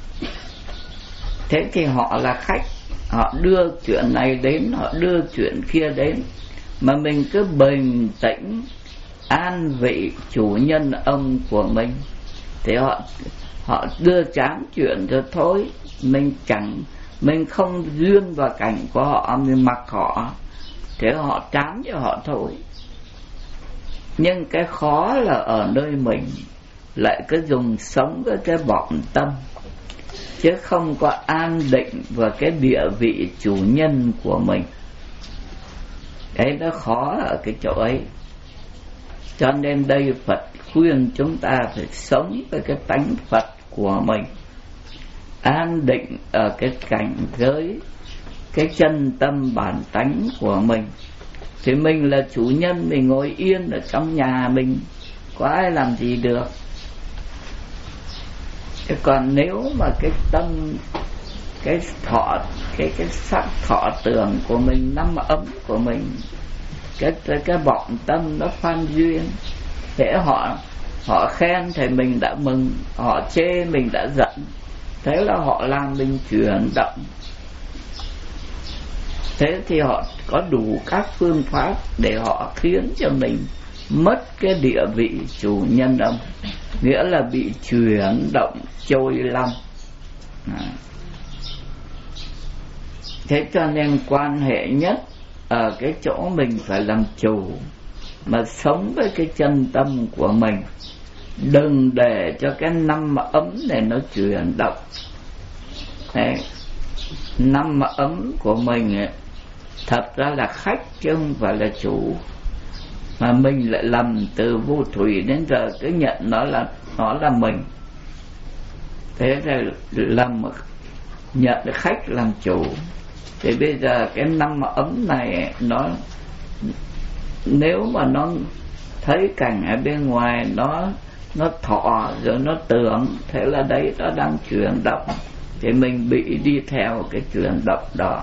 Thế thì họ là khách, họ đưa chuyện này đến, họ đưa chuyện kia đến, mà mình cứ bình tĩnh an vị chủ nhân ông của mình, thì họ đưa chán chuyện cho thôi. Mình không duyên vào cảnh của họ, mình mặc họ, thế họ chán cho họ thôi. Nhưng cái khó là ở nơi mình lại cứ dùng sống với cái vọng tâm, chứ không có an định vào cái địa vị chủ nhân của mình. Đấy, nó khó ở cái chỗ ấy. Cho nên đây Phật khuyên chúng ta phải sống với cái tánh Phật của mình, an định ở cái cảnh giới, cái chân tâm bản tánh của mình. Thì mình là chủ nhân, mình ngồi yên ở trong nhà mình, có ai làm gì được. Thế còn nếu mà cái tâm, cái thọ, cái sắc thọ tưởng của mình, 5 ấm của mình, cái vọng tâm nó phan duyên, thế họ khen thì mình đã mừng, họ chê mình đã giận, thế là họ làm mình chuyển động. Thế thì họ có đủ các phương pháp để họ khiến cho mình mất cái địa vị chủ nhân ông, nghĩa là bị chuyển động trôi lăn. Thế cho nên quan hệ nhất ở cái chỗ mình phải làm chủ, mà sống với cái chân tâm của mình, đừng để cho cái 5 ấm này nó chuyển động. Thế 5 ấm của mình ấy, thật ra là khách chứ không phải là chủ, mà mình lại lầm từ vô thủy đến giờ cứ nhận nó là mình. Thế thì lầm nhận khách làm chủ. Thì bây giờ cái 5 ấm này nó, nếu mà nó thấy cảnh ở bên ngoài nó thọ rồi nó tưởng, thế là đấy nó đang chuyển động, thì mình bị đi theo cái chuyển động đó.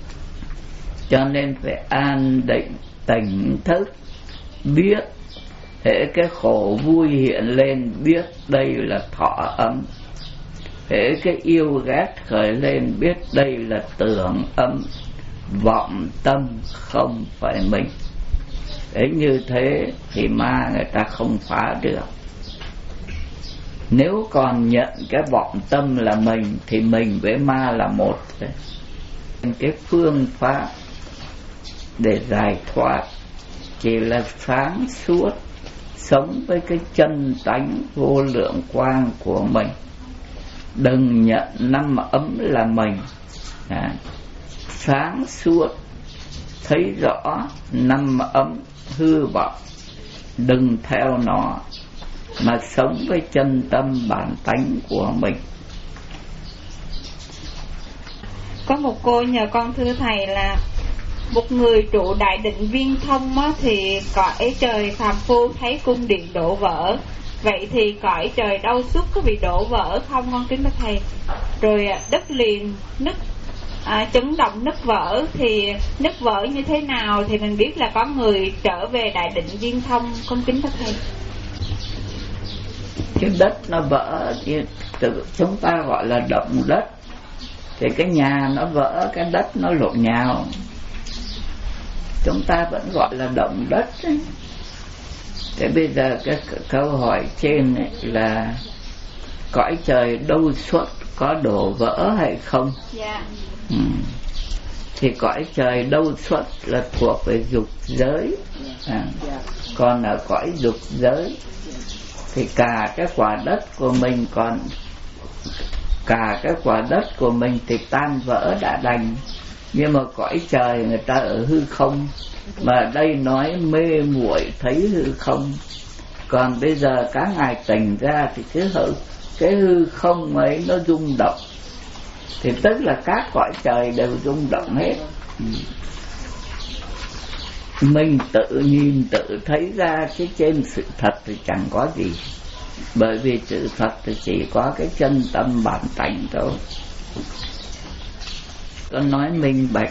Cho nên phải an định, tỉnh thức, biết hễ cái khổ vui hiện lên biết đây là thọ ấm, hễ cái yêu ghét khởi lên biết đây là tưởng âm, vọng tâm không phải mình. Đấy, như thế thì ma người ta không phá được. Nếu còn nhận cái vọng tâm là mình thì mình với ma là một. Cái phương pháp để giải thoát chỉ là sáng suốt, sống với cái chân tánh vô lượng quang của mình. Đừng nhận năm ấm là mình. Sáng suốt, thấy rõ năm ấm hư vọng, đừng theo nó, mà sống với chân tâm bản tánh của mình. Có một cô nhờ con thưa thầy là một người trụ đại định viên thông á, thì cõi trời phàm phu thấy cung điện đổ vỡ. Vậy thì cõi trời đâu xuất có bị đổ vỡ không con kính bạch thầy? Rồi đất liền nứt, chấn động nứt vỡ, thì nứt vỡ như thế nào thì mình biết là có người trở về đại định viên thông con kính bạch thầy? Cái đất nó vỡ thì chúng ta gọi là động đất. Thì cái nhà nó vỡ, cái đất nó lộn nhào, chúng ta vẫn gọi là động đất ấy. Thế bây giờ cái câu hỏi trên ấy là cõi trời đâu xuất có đổ vỡ hay không? Dạ. Thì cõi trời đâu xuất là thuộc về dục giới. Còn ở cõi dục giới thì cả cái quả đất của mình còn, cả cái quả đất của mình thì tan vỡ đã đành. Nhưng mà cõi trời người ta ở hư không, mà ở đây nói mê muội thấy hư không. Còn bây giờ các ngài tỉnh ra thì cái hư không ấy nó rung động, thì tức là các cõi trời đều rung động hết. Mình tự nhìn tự thấy ra, chứ trên sự thật thì chẳng có gì. Bởi vì sự thật thì chỉ có cái chân tâm bản tánh thôi. Con nói minh bạch,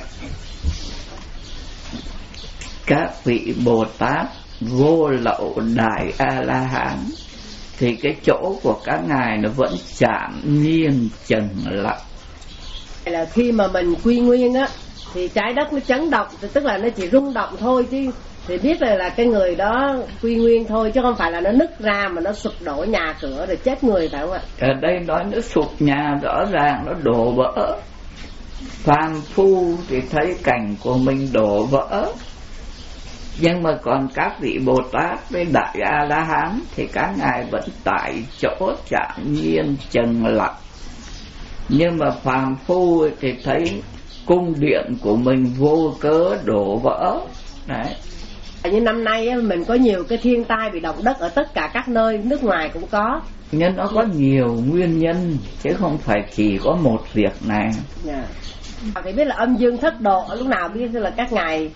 các vị Bồ Tát vô lậu đại A-la-hán thì cái chỗ của các ngài nó vẫn chạm nhiên trần lặng. Là khi mà mình quy nguyên á thì trái đất nó chấn động, tức là nó chỉ rung động thôi, chứ thì biết là cái người đó quy nguyên thôi, chứ không phải là nó nứt ra mà nó sụp đổ nhà cửa rồi chết người, phải không ạ? Ở đây nói nó sụp nhà rõ ràng, nó đổ vỡ. Phàm phu thì thấy cảnh của mình đổ vỡ, nhưng mà còn các vị Bồ Tát với Đại A-la-hán thì các ngài vẫn tại chỗ chạm nhiên trần lặng. Nhưng mà phàm phu thì thấy cung điện của mình vô cớ đổ vỡ. Đấy. Như năm nay mình có nhiều cái thiên tai bị động đất ở tất cả các nơi, nước ngoài cũng có. Nhưng nó có nhiều nguyên nhân, chứ không phải chỉ có một việc này. Phải biết là âm dương thất độ, lúc nào biết là các ngài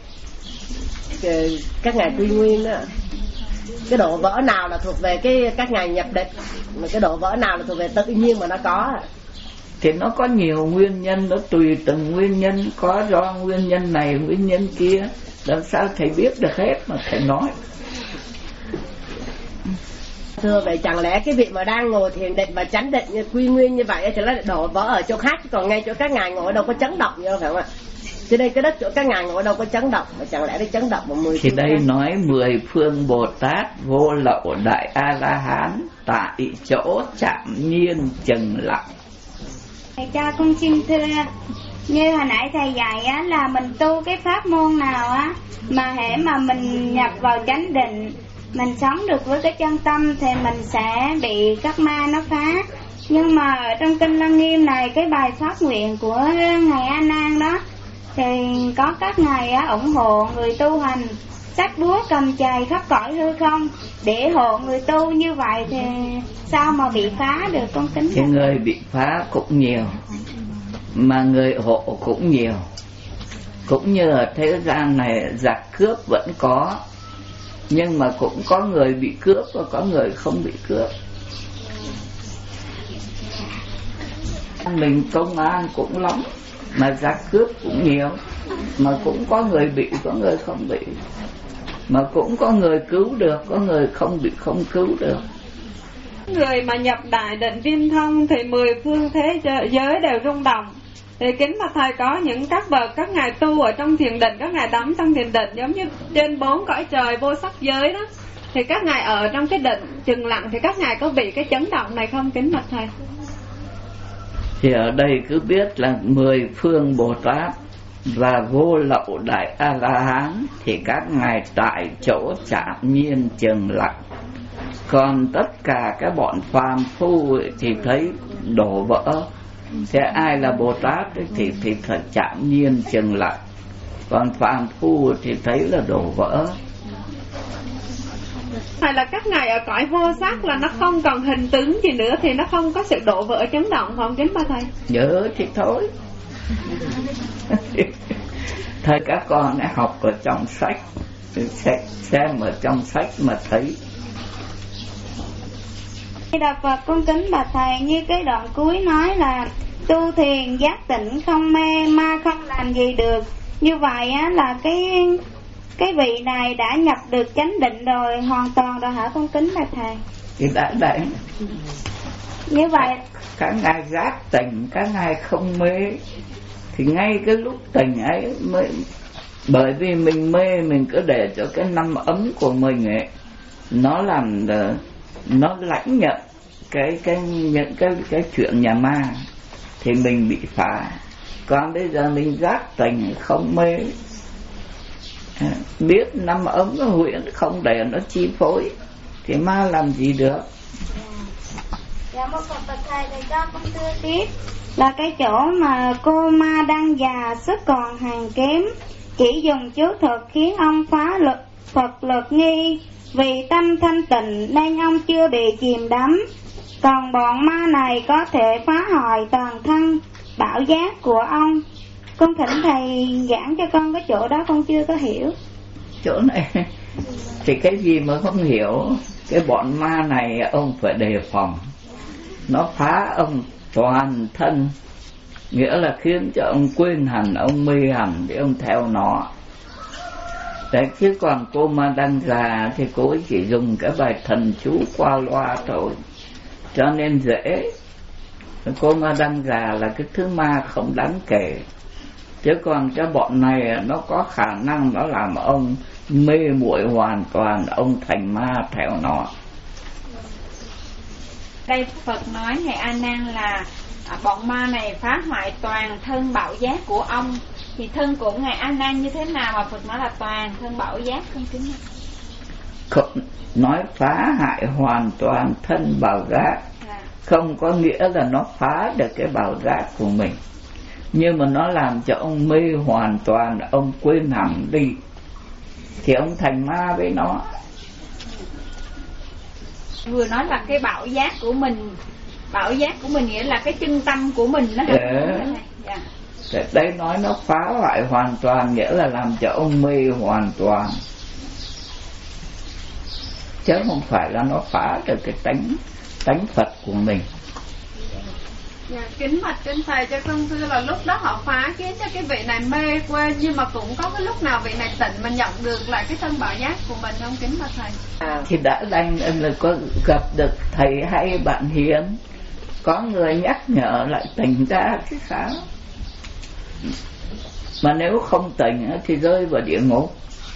quy nguyên đó. Cái độ vỡ nào là thuộc về các ngài nhập định, mà cái độ vỡ nào là thuộc về tự nhiên mà nó có. Thì nó có nhiều nguyên nhân, nó tùy từng nguyên nhân, có do nguyên nhân này nguyên nhân kia, làm sao thầy biết được hết mà thầy nói. Thưa vậy chẳng lẽ cái vị mà đang ngồi thiền định và chánh định như quy nguyên như vậy thì nó đổ vỡ ở chỗ khác, còn ngay chỗ các ngài ngồi đâu có chấn động như phải không ạ? Chứ đây cái đất chỗ các ngài ngồi đâu có chấn động, mà chẳng lẽ nó chấn động mà 10 thì đây khác. Nói 10 phương Bồ Tát vô lậu đại A-la-hán tại chỗ chạm nhiên trần lặng. Thầy cho con xin thưa, như hồi nãy thầy dạy á, là mình tu cái pháp môn nào á mà hễ mà mình nhập vào chánh định, mình sống được với cái chân tâm thì mình sẽ bị các ma nó phá. Nhưng mà ở trong kinh Lăng Nghiêm này, cái bài phát nguyện của ngài A Nan đó, thì có các ngài á ủng hộ người tu hành xách búa cầm chày khắp cõi hư không để hộ người tu. Như vậy thì sao mà bị phá được con kính? Thì người bị phá cũng nhiều, mà người hộ cũng nhiều. Cũng như ở thế gian này giặc cướp vẫn có, nhưng mà cũng có người bị cướp và có người không bị cướp. Mình công an cũng lắm, mà giặc cướp cũng nhiều, mà cũng có người bị, có người không bị. Mà cũng có người cứu được, có người không cứu được. Người mà nhập đại định viên thông thì 10 phương thế giới đều rung động. Thì kính bạch thầy, có những các bậc các ngài tu ở trong thiền định, các ngài đắm trong thiền định giống như trên 4 cõi trời vô sắc giới đó, thì các ngài ở trong cái định chừng lặng, thì các ngài có bị cái chấn động này không kính bạch thầy? Thì ở đây cứ biết là 10 phương Bồ Tát và vô lậu đại A La Hán thì các ngài tại chỗ chạm nhiên chừng lặng. Còn tất cả các bọn phàm phu thì thấy đổ vỡ. Thế ai là Bồ Tát thì phải chạm nhiên chừng lặng. Còn phàm phu thì thấy là đổ vỡ. Hay là các ngài ở cõi vô sắc là nó không còn hình tướng gì nữa, thì nó không có sự đổ vỡ chấn động không kính ba thầy? Nhớ thì thôi. Thầy các con đã học ở trong sách, xem ở trong sách mà thấy. Đọc Phật con kính bà thầy, như cái đoạn cuối nói là tu thiền giác tỉnh không mê ma không làm gì được. Như vậy á là cái vị này đã nhập được chánh định rồi, hoàn toàn rồi hả con kính bà thầy? Thì đã đấy. Như vậy các ngài giác tỉnh, các ngài không mê. Thì ngay cái lúc tỉnh ấy mới, bởi vì mình mê, mình cứ để cho cái năm ấm của mình ấy nó làm, nó lãnh nhận những cái chuyện nhà ma thì mình bị phá. Còn bây giờ mình giác tỉnh không mê, biết năm ấm nó huyễn không để nó chi phối thì ma làm gì được. Dạ một Phật thầy, thầy cho con thưa tiếp là cái chỗ mà cô ma đang già sức còn hàng kém, chỉ dùng chú thuật khiến ông phá lực Phật lực nghi, vì tâm thanh tịnh nên ông chưa bị chìm đắm. Còn bọn ma này có thể phá hoại toàn thân bảo giác của ông. Con thỉnh thầy giảng cho con cái chỗ đó, con chưa có hiểu. Chỗ này thì cái gì mà không hiểu. Cái bọn ma này ông phải đề phòng. Nó phá ông toàn thân, nghĩa là khiến cho ông quên hẳn, ông mê hẳn để ông theo nó. Đấy, chứ còn cô ma đăng già thì cô ấy chỉ dùng cái bài thần chú qua loa thôi, cho nên dễ. Cô ma đăng già là cái thứ ma không đáng kể. Chứ còn cái bọn này nó có khả năng nó làm ông mê muội hoàn toàn, ông thành ma theo nó. Đây Phật nói ngài A Nan là bọn ma này phá hoại toàn thân bảo giác của ông. Thì thân của ngài A Nan như thế nào mà Phật nói là toàn thân bảo giác không kính? Không, nói phá hại hoàn toàn thân bảo giác không có nghĩa là nó phá được cái bảo giác của mình, nhưng mà nó làm cho ông mê hoàn toàn, ông quên hẳn đi thì ông thành ma với nó. Vừa nói là cái bảo giác của mình, bảo giác của mình nghĩa là cái chân tâm của mình đó. Dạ. Đấy nói nó phá hoại hoàn toàn nghĩa là làm cho ông mê hoàn toàn, chứ không phải là nó phá được cái tánh Phật của mình. Dạ, kính bạch trên thầy cho con thưa là lúc đó họ phá khiến cho cái vị này mê quên, nhưng mà cũng có cái lúc nào vị này tỉnh mà nhận được lại cái thân bảo giác của mình không kính bạch thầy? Thì đã đành là có gặp được thầy hay bạn hiền, có người nhắc nhở lại tỉnh ra chứ sao. Mà nếu không tỉnh thì rơi vào địa ngục.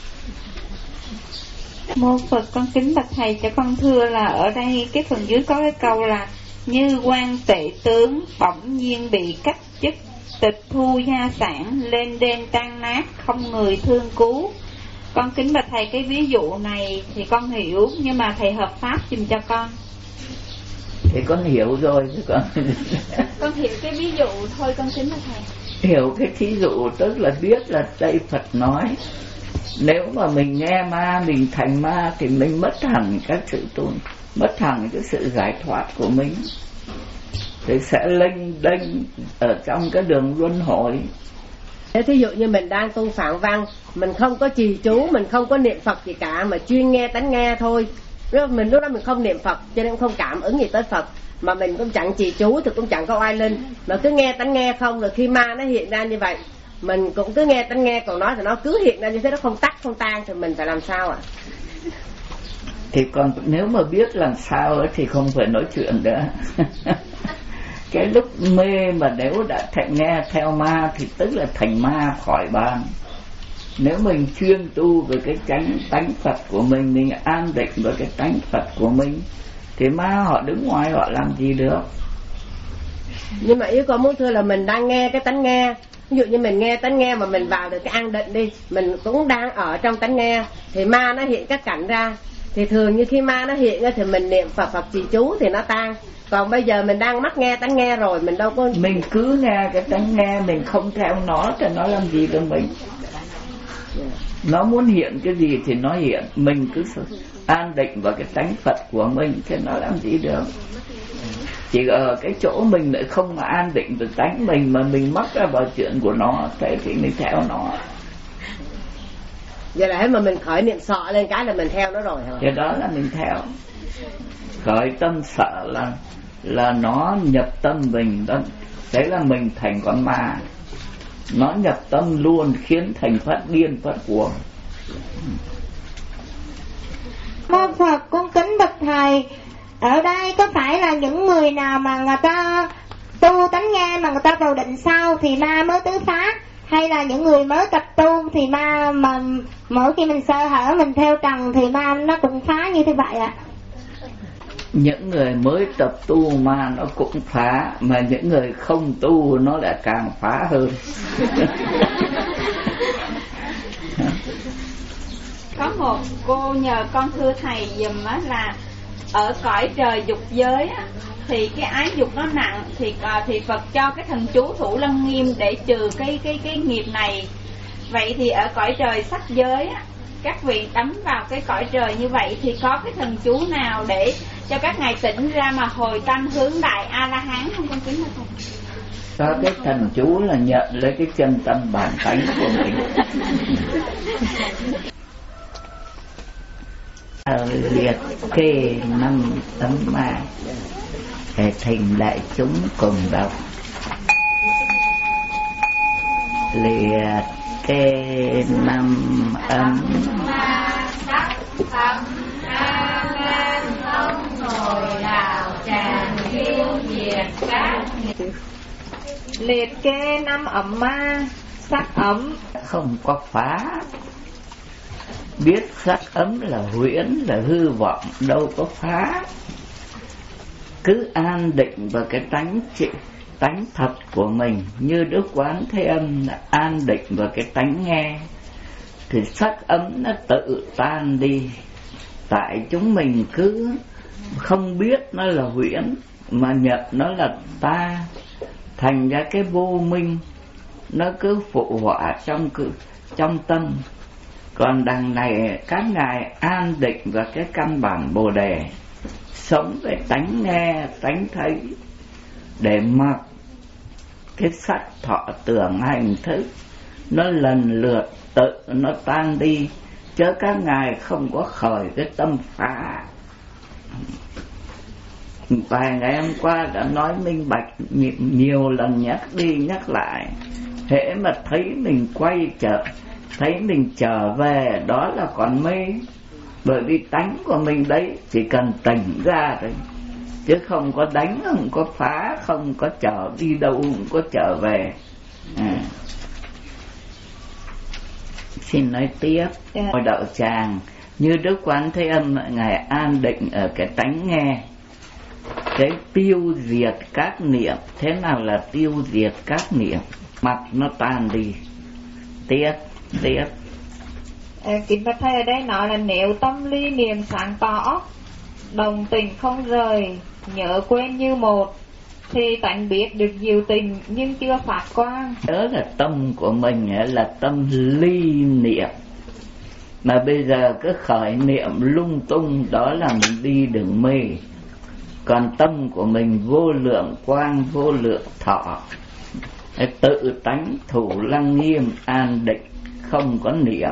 Mô Phật, con kính bạch thầy cho con thưa là ở đây cái phần dưới có cái câu là như quan tệ tướng bỗng nhiên bị cắt chức, tịch thu gia sản, lên đên tan nát, không người thương cứu. Con kính bạch thầy cái ví dụ này thì con hiểu, nhưng mà thầy hợp pháp dùm cho con. Thì con hiểu rồi chứ con. Con hiểu cái ví dụ thôi con kính bạch thầy. Hiểu cái thí dụ tức là biết là đây Phật nói, nếu mà mình nghe ma mình thành ma thì mình mất hẳn các sự tồn, mất hẳn cái sự giải thoát của mình, thì sẽ lênh đênh ở trong cái đường luân hồi. Thế thí dụ như mình đang tu Phạn Văn, mình không có trì chú, mình không có niệm Phật gì cả, mà chuyên nghe tánh nghe thôi. Mình lúc đó mình không niệm Phật, cho nên không cảm ứng gì tới Phật, mà mình cũng chẳng trì chú thì cũng chẳng có oai linh, mà cứ nghe tánh nghe không, rồi khi ma nó hiện ra như vậy mình cũng cứ nghe tánh nghe, còn nói thì nó cứ hiện ra như thế, nó không tắt không tan, thì mình phải làm sao ạ? Thì còn nếu mà biết làm sao ấy, thì không phải nói chuyện nữa. Cái lúc mê mà nếu đã nghe theo ma thì tức là thành ma khỏi bàn. Nếu mình chuyên tu về cái tánh Phật của mình an định với cái tánh Phật của mình, thì ma họ đứng ngoài họ làm gì được. Nhưng mà ý con muốn thưa là mình đang nghe cái tánh nghe. Ví dụ như mình nghe tánh nghe mà mình vào được cái an định đi, mình cũng đang ở trong tánh nghe, thì ma nó hiện các cảnh ra. Thì thường như khi ma nó hiện thì mình niệm Phật trì chú thì nó tan. Còn bây giờ mình đang mắt nghe tánh nghe rồi, mình đâu có... Mình cứ nghe cái tánh nghe, mình không theo nó thì nó làm gì được mình. Nó muốn hiện cái gì thì nó hiện, mình cứ an định vào cái tánh Phật của mình thì nó làm gì được. Chỉ ở cái chỗ mình lại không mà an định được tánh mình, mà mình mắc ra vào chuyện của nó, thế thì mình theo nó. Vậy là hết mà mình khởi niệm sợ lên cái là mình theo nó rồi hả? Cái đó là mình theo. Khởi tâm sợ là nó nhập tâm mình đó. Thế là mình thành con ma. Nó nhập tâm luôn, khiến thành phát điên phát cuồng. Mô Phật con kính bạch thầy, ở đây có phải là những người nào mà người ta tu tánh nghe mà người ta vào định sau thì ma mới tứ phá, hay là những người mới tập tu thì ma mà mỗi khi mình sơ hở mình theo trần thì ma nó cũng phá như thế vậy ạ? Những người mới tập tu ma nó cũng phá, mà những người không tu nó lại càng phá hơn. Có một cô nhờ con thưa thầy dùm á, là ở cõi trời dục giới á, thì cái ái dục nó nặng, thì Phật cho cái thần chú Thủ Lăng Nghiêm để trừ cái nghiệp này. Vậy thì ở cõi trời sắc giới á, các vị đắm vào cái cõi trời như vậy thì có cái thần chú nào để cho các ngài tỉnh ra mà hồi tâm hướng đại A La Hán không con kính thưa thầy? Có cái thần chú là nhận lấy cái chân tâm bản tánh của mình. Liệt kê 5 tấm ma để thỉnh đại chúng cùng đọc. Liệt kê 5 ấm sắc tâm A Lan không ngồi đào tràng tiêu diệt các. Liệt kê 5 ấm ma sắc ấm không có phá. Biết sắc ấm là huyễn, là hư vọng, đâu có phá. Cứ an định vào cái tánh thật của mình, như Đức Quán Thế Âm là an định vào cái tánh nghe, thì sắc ấm nó tự tan đi. Tại chúng mình cứ không biết nó là huyễn, mà nhận nó là ta, thành ra cái vô minh nó cứ phụ họa trong tâm. Còn đằng này các ngài an định vào cái căn bản Bồ Đề, sống với tánh nghe, tánh thấy, để mặc cái sắc thọ tưởng hành thức nó lần lượt tự nó tan đi, chứ các ngài không có khởi cái tâm phá. Vài ngày hôm qua đã nói minh bạch nhiều lần, nhắc đi nhắc lại. Hễ mà thấy mình quay trở, thấy mình trở về, đó là còn mê. Bởi vì tánh của mình đấy chỉ cần tỉnh ra thôi, chứ không có đánh, không có phá, không có trở đi đâu, không có trở về. Xin nói tiếp. Ngôi đạo tràng như Đức Quán Thế Âm, ngài an định ở cái tánh nghe, cái tiêu diệt các niệm. Thế nào là tiêu diệt các niệm? Mặt nó tan đi. Tiếp. Kính bạch thầy, ở đây nói là nếu tâm ly niệm sáng tỏ, đồng tình không rời, nhớ quên như một, thì tánh biết được diệu tình nhưng chưa phát quang. Đó là tâm của mình là tâm ly niệm, mà bây giờ cứ khởi niệm lung tung, đó là mình đi đường mê. Còn tâm của mình vô lượng quang, vô lượng thọ, tự tánh Thủ Lăng Nghiêm an định, không có niệm.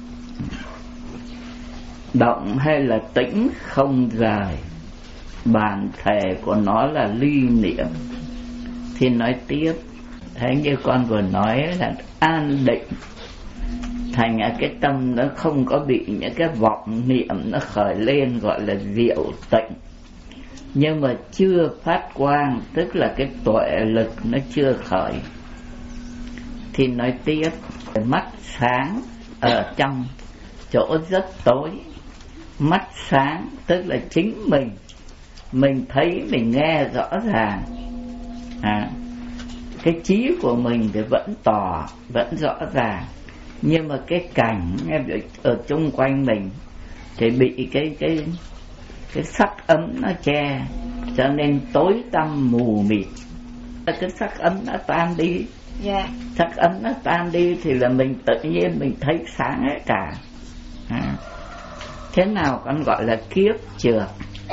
Động hay là tĩnh không rời, bản thể của nó là ly niệm. Thì nói tiếp. Thế như con vừa nói là an định, thành cái tâm nó không có bị những cái vọng niệm nó khởi lên gọi là diệu tịnh, nhưng mà chưa phát quang, tức là cái tuệ lực nó chưa khởi. Thì nói tiếp, mắt sáng ở trong chỗ rất tối. Mắt sáng tức là chính mình thấy, mình nghe rõ ràng. Cái trí của mình thì vẫn tỏ, vẫn rõ ràng, nhưng mà cái cảnh ở chung quanh mình thì bị cái sắc ấm nó che, cho nên tối tăm mù mịt. Cái sắc ấm nó tan đi, sắc ấm nó tan đi thì là mình tự nhiên mình thấy sáng hết cả. Thế nào con gọi là kiếp trượt?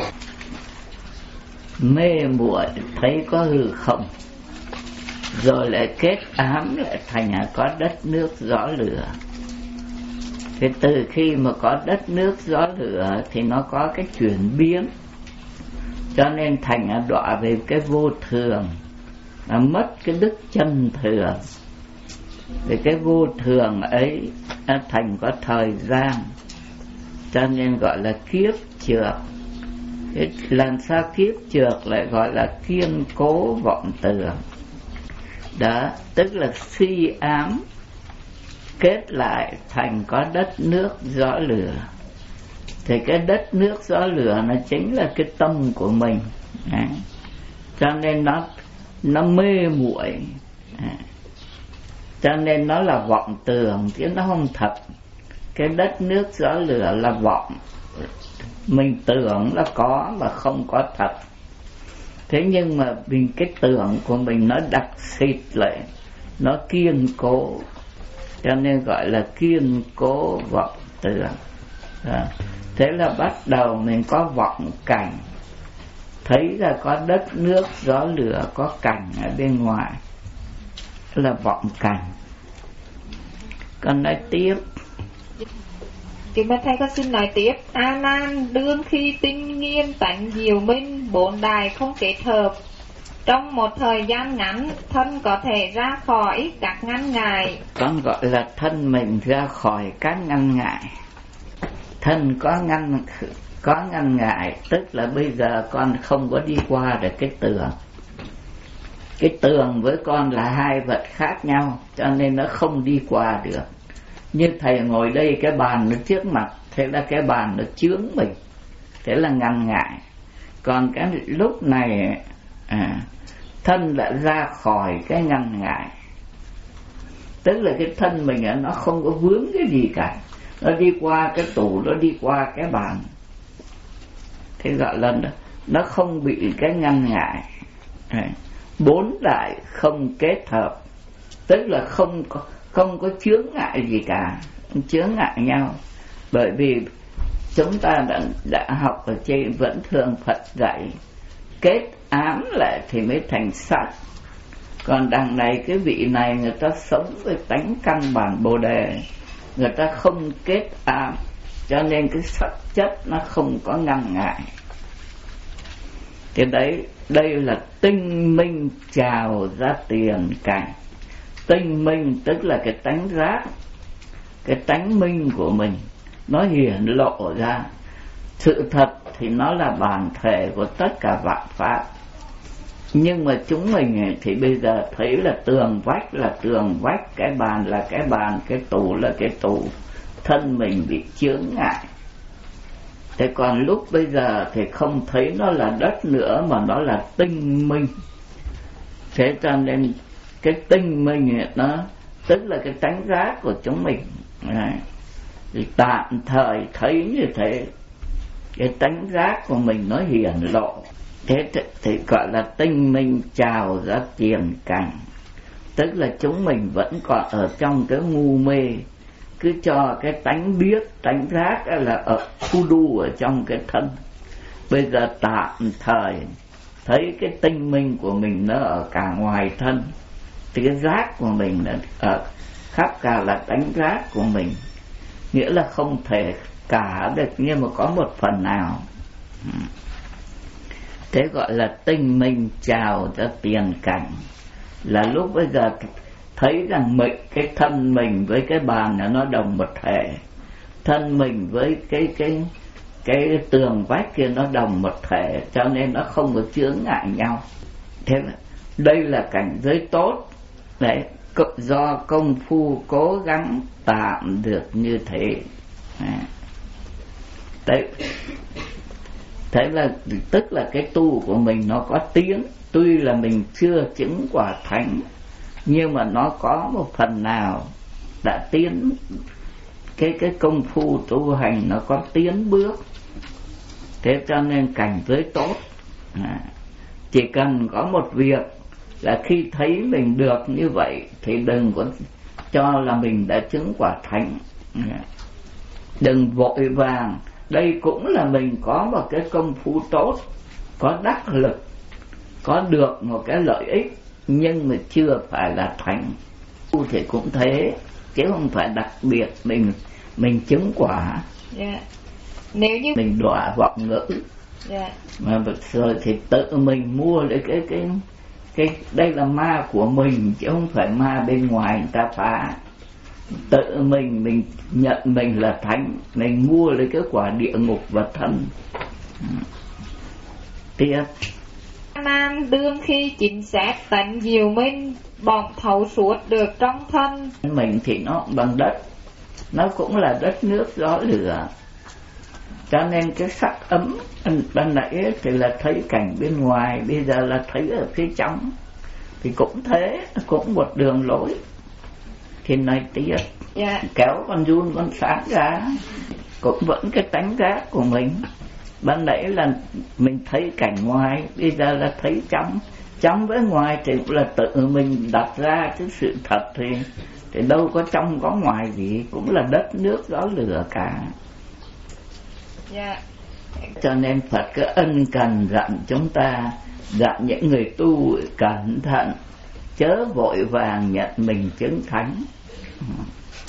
Mê muội thấy có hư không, rồi lại kết ám lại thành có đất nước gió lửa. Thì từ khi mà có đất nước gió lửa thì nó có cái chuyển biến, cho nên thành đọa về cái vô thường, mất cái đức chân thường. Thì cái vô thường ấy thành có thời gian, cho nên gọi là kiếp trượt. Làm sao kiếp trượt lại gọi là kiên cố vọng tưởng? Đó, tức là suy ám kết lại thành có đất nước gió lửa. Thì cái đất nước gió lửa nó chính là cái tâm của mình. Cho nên nó mê muội, cho nên nó là vọng tưởng chứ nó không thật. Cái đất nước gió lửa là vọng, mình tưởng là có và không có thật. Thế nhưng mà vì cái tưởng của mình nó đặc xịt lại, nó kiên cố, cho nên gọi là kiên cố vọng tưởng. Thế là bắt đầu mình có vọng cảnh, thấy ra có đất nước gió lửa, có cảnh ở bên ngoài, là vọng cảnh. Còn nói tiếp. Kính bạch thầy, con xin nói tiếp. A Nan đương khi tinh nghiên tánh diệu minh, bốn đài không kết hợp, trong một thời gian ngắn thân có thể ra khỏi các ngăn ngại. Con gọi là thân mình ra khỏi các ngăn ngại. Thân có ngăn ngại, tức là bây giờ con không có đi qua được cái tường. Cái tường với con là hai vật khác nhau, cho nên nó không đi qua được. Như thầy ngồi đây, cái bàn nó trước mặt, thế là cái bàn nó chướng mình, thế là ngăn ngại. Còn cái lúc này thân đã ra khỏi cái ngăn ngại, tức là cái thân mình nó không có vướng cái gì cả, nó đi qua cái tủ, nó đi qua cái bàn, thế gọi là nó không bị cái ngăn ngại. Bốn đại không kết hợp, tức là không có chướng ngại gì cả, không chướng ngại nhau. Bởi vì chúng ta đã học ở trên Vẫn Thường Phật dạy, kết ám lại thì mới thành sắc. Còn đằng này cái vị này người ta sống với tánh căn bản Bồ Đề, người ta không kết ám, cho nên cái sắc chất nó không có ngăn ngại. Thì đây là tinh minh trào ra tiền cảnh. Tinh minh tức là cái tánh giác, cái tánh minh của mình nó hiển lộ ra. Sự thật thì nó là bản thể của tất cả vạn pháp, nhưng mà chúng mình thì bây giờ thấy là tường vách là tường vách, cái bàn là cái bàn, cái tủ là cái tủ, thân mình bị chướng ngại. Thế còn lúc bây giờ thì không thấy nó là đất nữa, mà nó là tinh minh. Thế cho nên cái tinh minh nó tức là cái tánh giác của chúng mình. Thì tạm thời thấy như thế, cái tánh giác của mình nó hiển lộ. Thế thì gọi là tinh minh trào ra tiền cảnh. Tức là chúng mình vẫn còn ở trong cái ngu mê, cứ cho cái tánh biết, tánh giác là ở khu đu ở trong cái thân. Bây giờ tạm thời thấy cái tinh minh của mình nó ở cả ngoài thân, thì cái giác của mình là ở khắp cả là tánh giác của mình. Nghĩa là không thể cả được, nhưng mà có một phần nào. Thế gọi là tinh minh trào ra tiền cảnh. là lúc bây giờ thấy rằng cái thân mình với cái bàn nó đồng một thể, thân mình với cái tường vách kia nó đồng một thể, cho nên nó không có chướng ngại nhau. Thế là đây là cảnh giới tốt đấy, do công phu cố gắng tạm được như thế. Đấy, thế là tức là cái tu của mình nó có tiến, tuy là mình chưa chứng quả thánh nhưng mà nó có một phần nào đã tiến, cái công phu tu hành nó có tiến bước. Thế cho nên cảnh giới tốt. Chỉ cần có một việc là khi thấy mình được như vậy thì đừng có cho là mình đã chứng quả thánh, đừng vội vàng. Đây cũng là mình có một cái công phu tốt, có đắc lực, có được một cái lợi ích, nhưng mà chưa phải là thánh. Tu thì cũng thế, chứ không phải đặc biệt mình chứng quả. Nếu như mình đọa vọng ngữ, mà rồi thì tự mình mua lấy cái đây là ma của mình, chứ không phải ma bên ngoài người ta phá. Tự mình nhận mình là thánh, mình mua lấy cái quả địa ngục và thân. Tiếp. Nan đương khi chính xác tánh diệu minh, bỗng thấu suốt được trong thân. Mình thì nó bằng đất, nó cũng là đất nước gió lửa, cho nên cái sắc ấm ban nãy thì là thấy cảnh bên ngoài, bây giờ là thấy ở phía trong, thì cũng thế, cũng một đường lối. Thì nói tiếp, kéo con giun con sáng ra, cũng vẫn cái tánh giác của mình. Ban nãy là mình thấy cảnh ngoài, bây giờ là thấy trong. Trong với ngoài thì cũng là tự mình đặt ra cái sự thật, thì đâu có trong có ngoài gì, cũng là đất nước gió lửa cả. Cho nên Phật cứ ân cần dặn chúng ta, dặn những người tu cẩn thận, chớ vội vàng nhận mình chứng thánh.